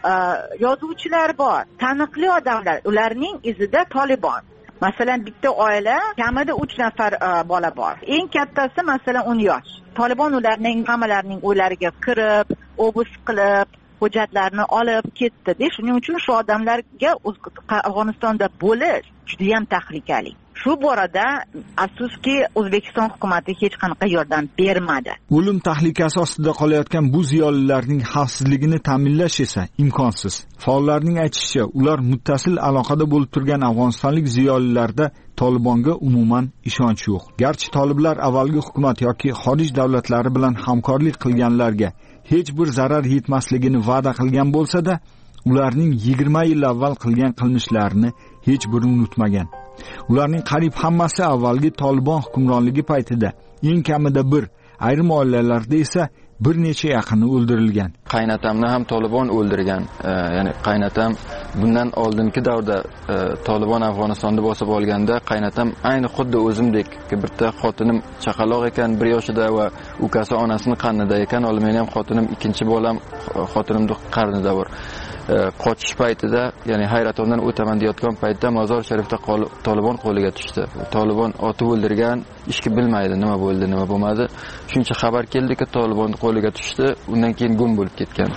yozuvchilar bor, taniqli odamlar, ularning izida Tolibon. Masalan, bitta oila kamida 3 nafar bola bor. Eng kattasi masalan 10 yosh. Tolibon ularning hammalarining uylariga kirib, obus qilib, hujjatlarni olib ketdi. Shuning uchun shu odamlarga Afg'onistonda bo'lish juda ham tahlikali. Shu borada afsuski O'zbekiston hukumatı hech qanaqa yordam bermadi. O'lim tahlikasi ostida qolayotgan bu ziyolilarning xavfsizligini ta'minlash esa imkonsiz. Faollarning aytishicha, ular muttasil aloqada bo'lib turgan afg'onistonlik ziyolilarda Tolibonga umuman ishonch yo'q. Garchi toliblar avvalgi hukumat yoki xorij davlatlari bilan hamkorlik qilganlarga hech bir zarar yetmasligini va'da qilgan bo'lsa-da, ularning 20 yil avval qilgan qilmishlarini hech biri unutmagan. Ularning qariyb hammasi avvalgi Tolibon hukmronligi paytida eng kamida 1, ayrim oilalarda esa bir necha yaqini o'ldirilgan. Qaynatamni ham Tolibon o'ldirgan. Ya'ni qaynatam bundan oldingi davrda Tolibon Afg'onistonni bosib olganda qaynatam ayni xuddi o'zimdek bitta xotinim chaqaloq ekan, 1 yoshida va ukasi onasini qarnida ekan, men ham xotinim ikkinchi bolam xotinimning qarnida bor. Qochish paytida, ya'ni Hayratondan o'taman deyotgan paytda Mozor Sharifda Tolibon qo'liga tushdi. Tolibon otib o'ldirgan, ishki bilmaydi nima bo'ldi, nima bo'lmadi. Shuncha xabar keldiki, Tolibon qo'liga tushdi, undan keyin gum bo'lib ketgan.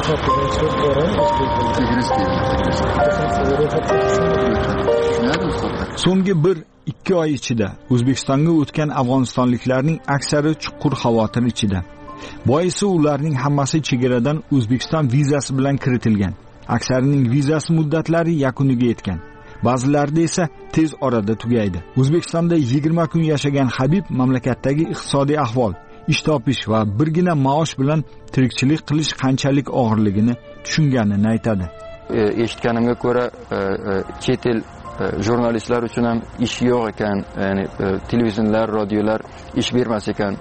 So'nggi 1-2 oy ichida O'zbekistonga o'tgan afg'onistonliklarning aksari chuqur xavotir ichida. Boisi ularning hammasi chegaradan O'zbekiston vizasi bilan kiritilgan. Aksarining vizasi muddatlari yakuniga yetgan. Ba'zilarida esa tez orada tugaydi. O'zbekistonda 20 kun yashagan Habib mamlakatdagi iqtisodiy ahvol, ish topish va birgina maosh bilan tirikchilik qilish qanchalik og'irligini tushunganini aytadi. Eshitganimga ko'ra, chet el jurnalistlar uchun ham ish yo'q ekan, ya'ni televizorlar, radiolar ish bermas ekan.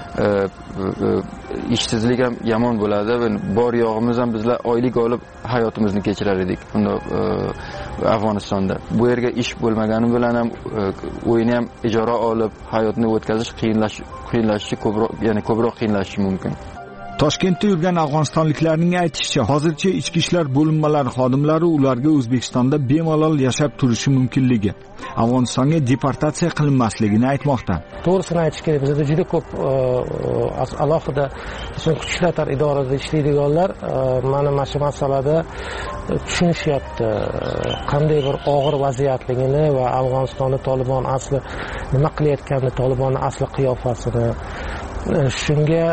Ishsizlik ham yomon bo'ladi va bor yo'g'imiz ham bizlar oylik olib hayotimizni kechirar edik unda Afg'onistonda. Bu yerga ish bo'lmagani bilan ham o'yini ham ijara olib hayotni o'tkazish qiyinlashishi ko'proq qiyinlashishi mumkin. Toshkentda yurgan afg'onistonliklarning aytishicha, hozircha ichki ishlar bo'linmalari xodimlari ularga O'zbekistonda bemalol yashab turishi mumkinligi, Afg'onistonga deportatsiya qilinmasligini aytmoqda. To'g'risini aytish kerak, bizda juda ko'p alohida kuch ishlar idorasida ishlaydiganlar mana shu masalada tushunishyapti, qanday bir og'ir vaziyatligini va Afg'onistonda Tolibon asli nima qilayotganini, Tolibonning asli qiyofasini. Shunga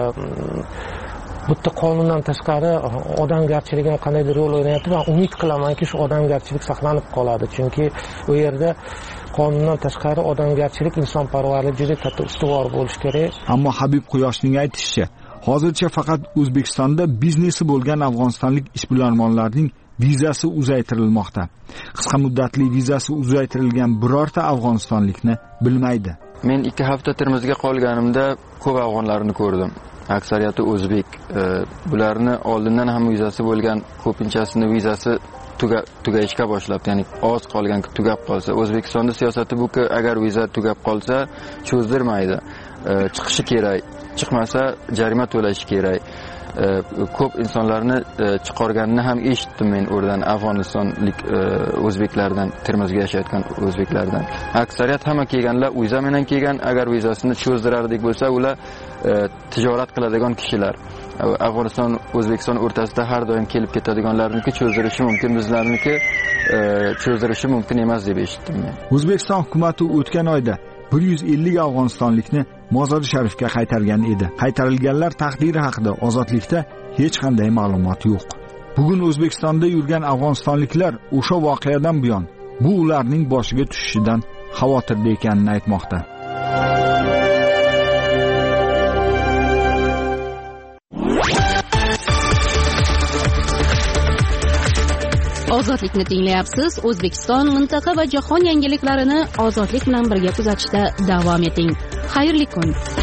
bitta qonundan tashqari odamgarchiligini qandaydir rol o'ynayapti va umid qilamanki shu odamgarchilik saqlanib qoladi, chunki u yerda qonundan tashqari odamgarchilik, insonparvarlik juda katta ustuvor bo'lishi kerak. Ammo Habib Quyoshning aytishicha, hozircha faqat O'zbekistonda biznesi bo'lgan afg'onistonlik ishbilarmonlarning vizasi uzaytirilmoqda. Qisqa muddatli vizasi uzaytirilgan birorta afg'onistonlikni bilmaydi. Men 2 hafta Termizga qolganimda ko'p afg'onlarni ko'rdim. Aksariyati o'zbek. Bularni oldindan ham vizasi bo'lgan, ko'pinchasini vizasi tugayishga boshlabdi. Ya'ni oz qolgan, tugab qolsa. O'zbekistonda siyosati buki, agar viza tugab qolsa, cho'zdirmaydi. Chiqishi kerak. Chiqmasa jarima to'lashi kerak. Ko'p insonlarni chiqarganini ham eshitdim men o'rdan Afg'onistonlik o'zbeklardan, Termizga yashayotgan o'zbeklardan. Aksariyat hamma kelganlar viza bilan kelgan, agar vizasini cho'zdirardik bo'lsa, ular tijorat qiladigan kishilar. Afg'oniston O'zbekiston o'rtasida har doim kelib ketadiganlarniki cho'zdirishi mumkin, bizlarniki cho'zdirishi mumkin emas deb eshitdim men. O'zbekiston hukumatı o'tgan oyda 150 afg'onistonlikni Mozor Sharifga qaytargan edi. Qaytarilganlar taqdiri haqida ozodlikda hech qanday ma'lumot yo'q. Bugun O'zbekistonda yurgan afg'onistonliklar o'sha voqeadan buyon bu ularning boshiga tushishidan xavotirda ekanini aytmoqda. Ozodlikni tinglayapsiz. O'zbekiston, mintaqa va jahon yangiliklarini ozodlik bilan birga kuzatishda davom eting. Xayrli kun.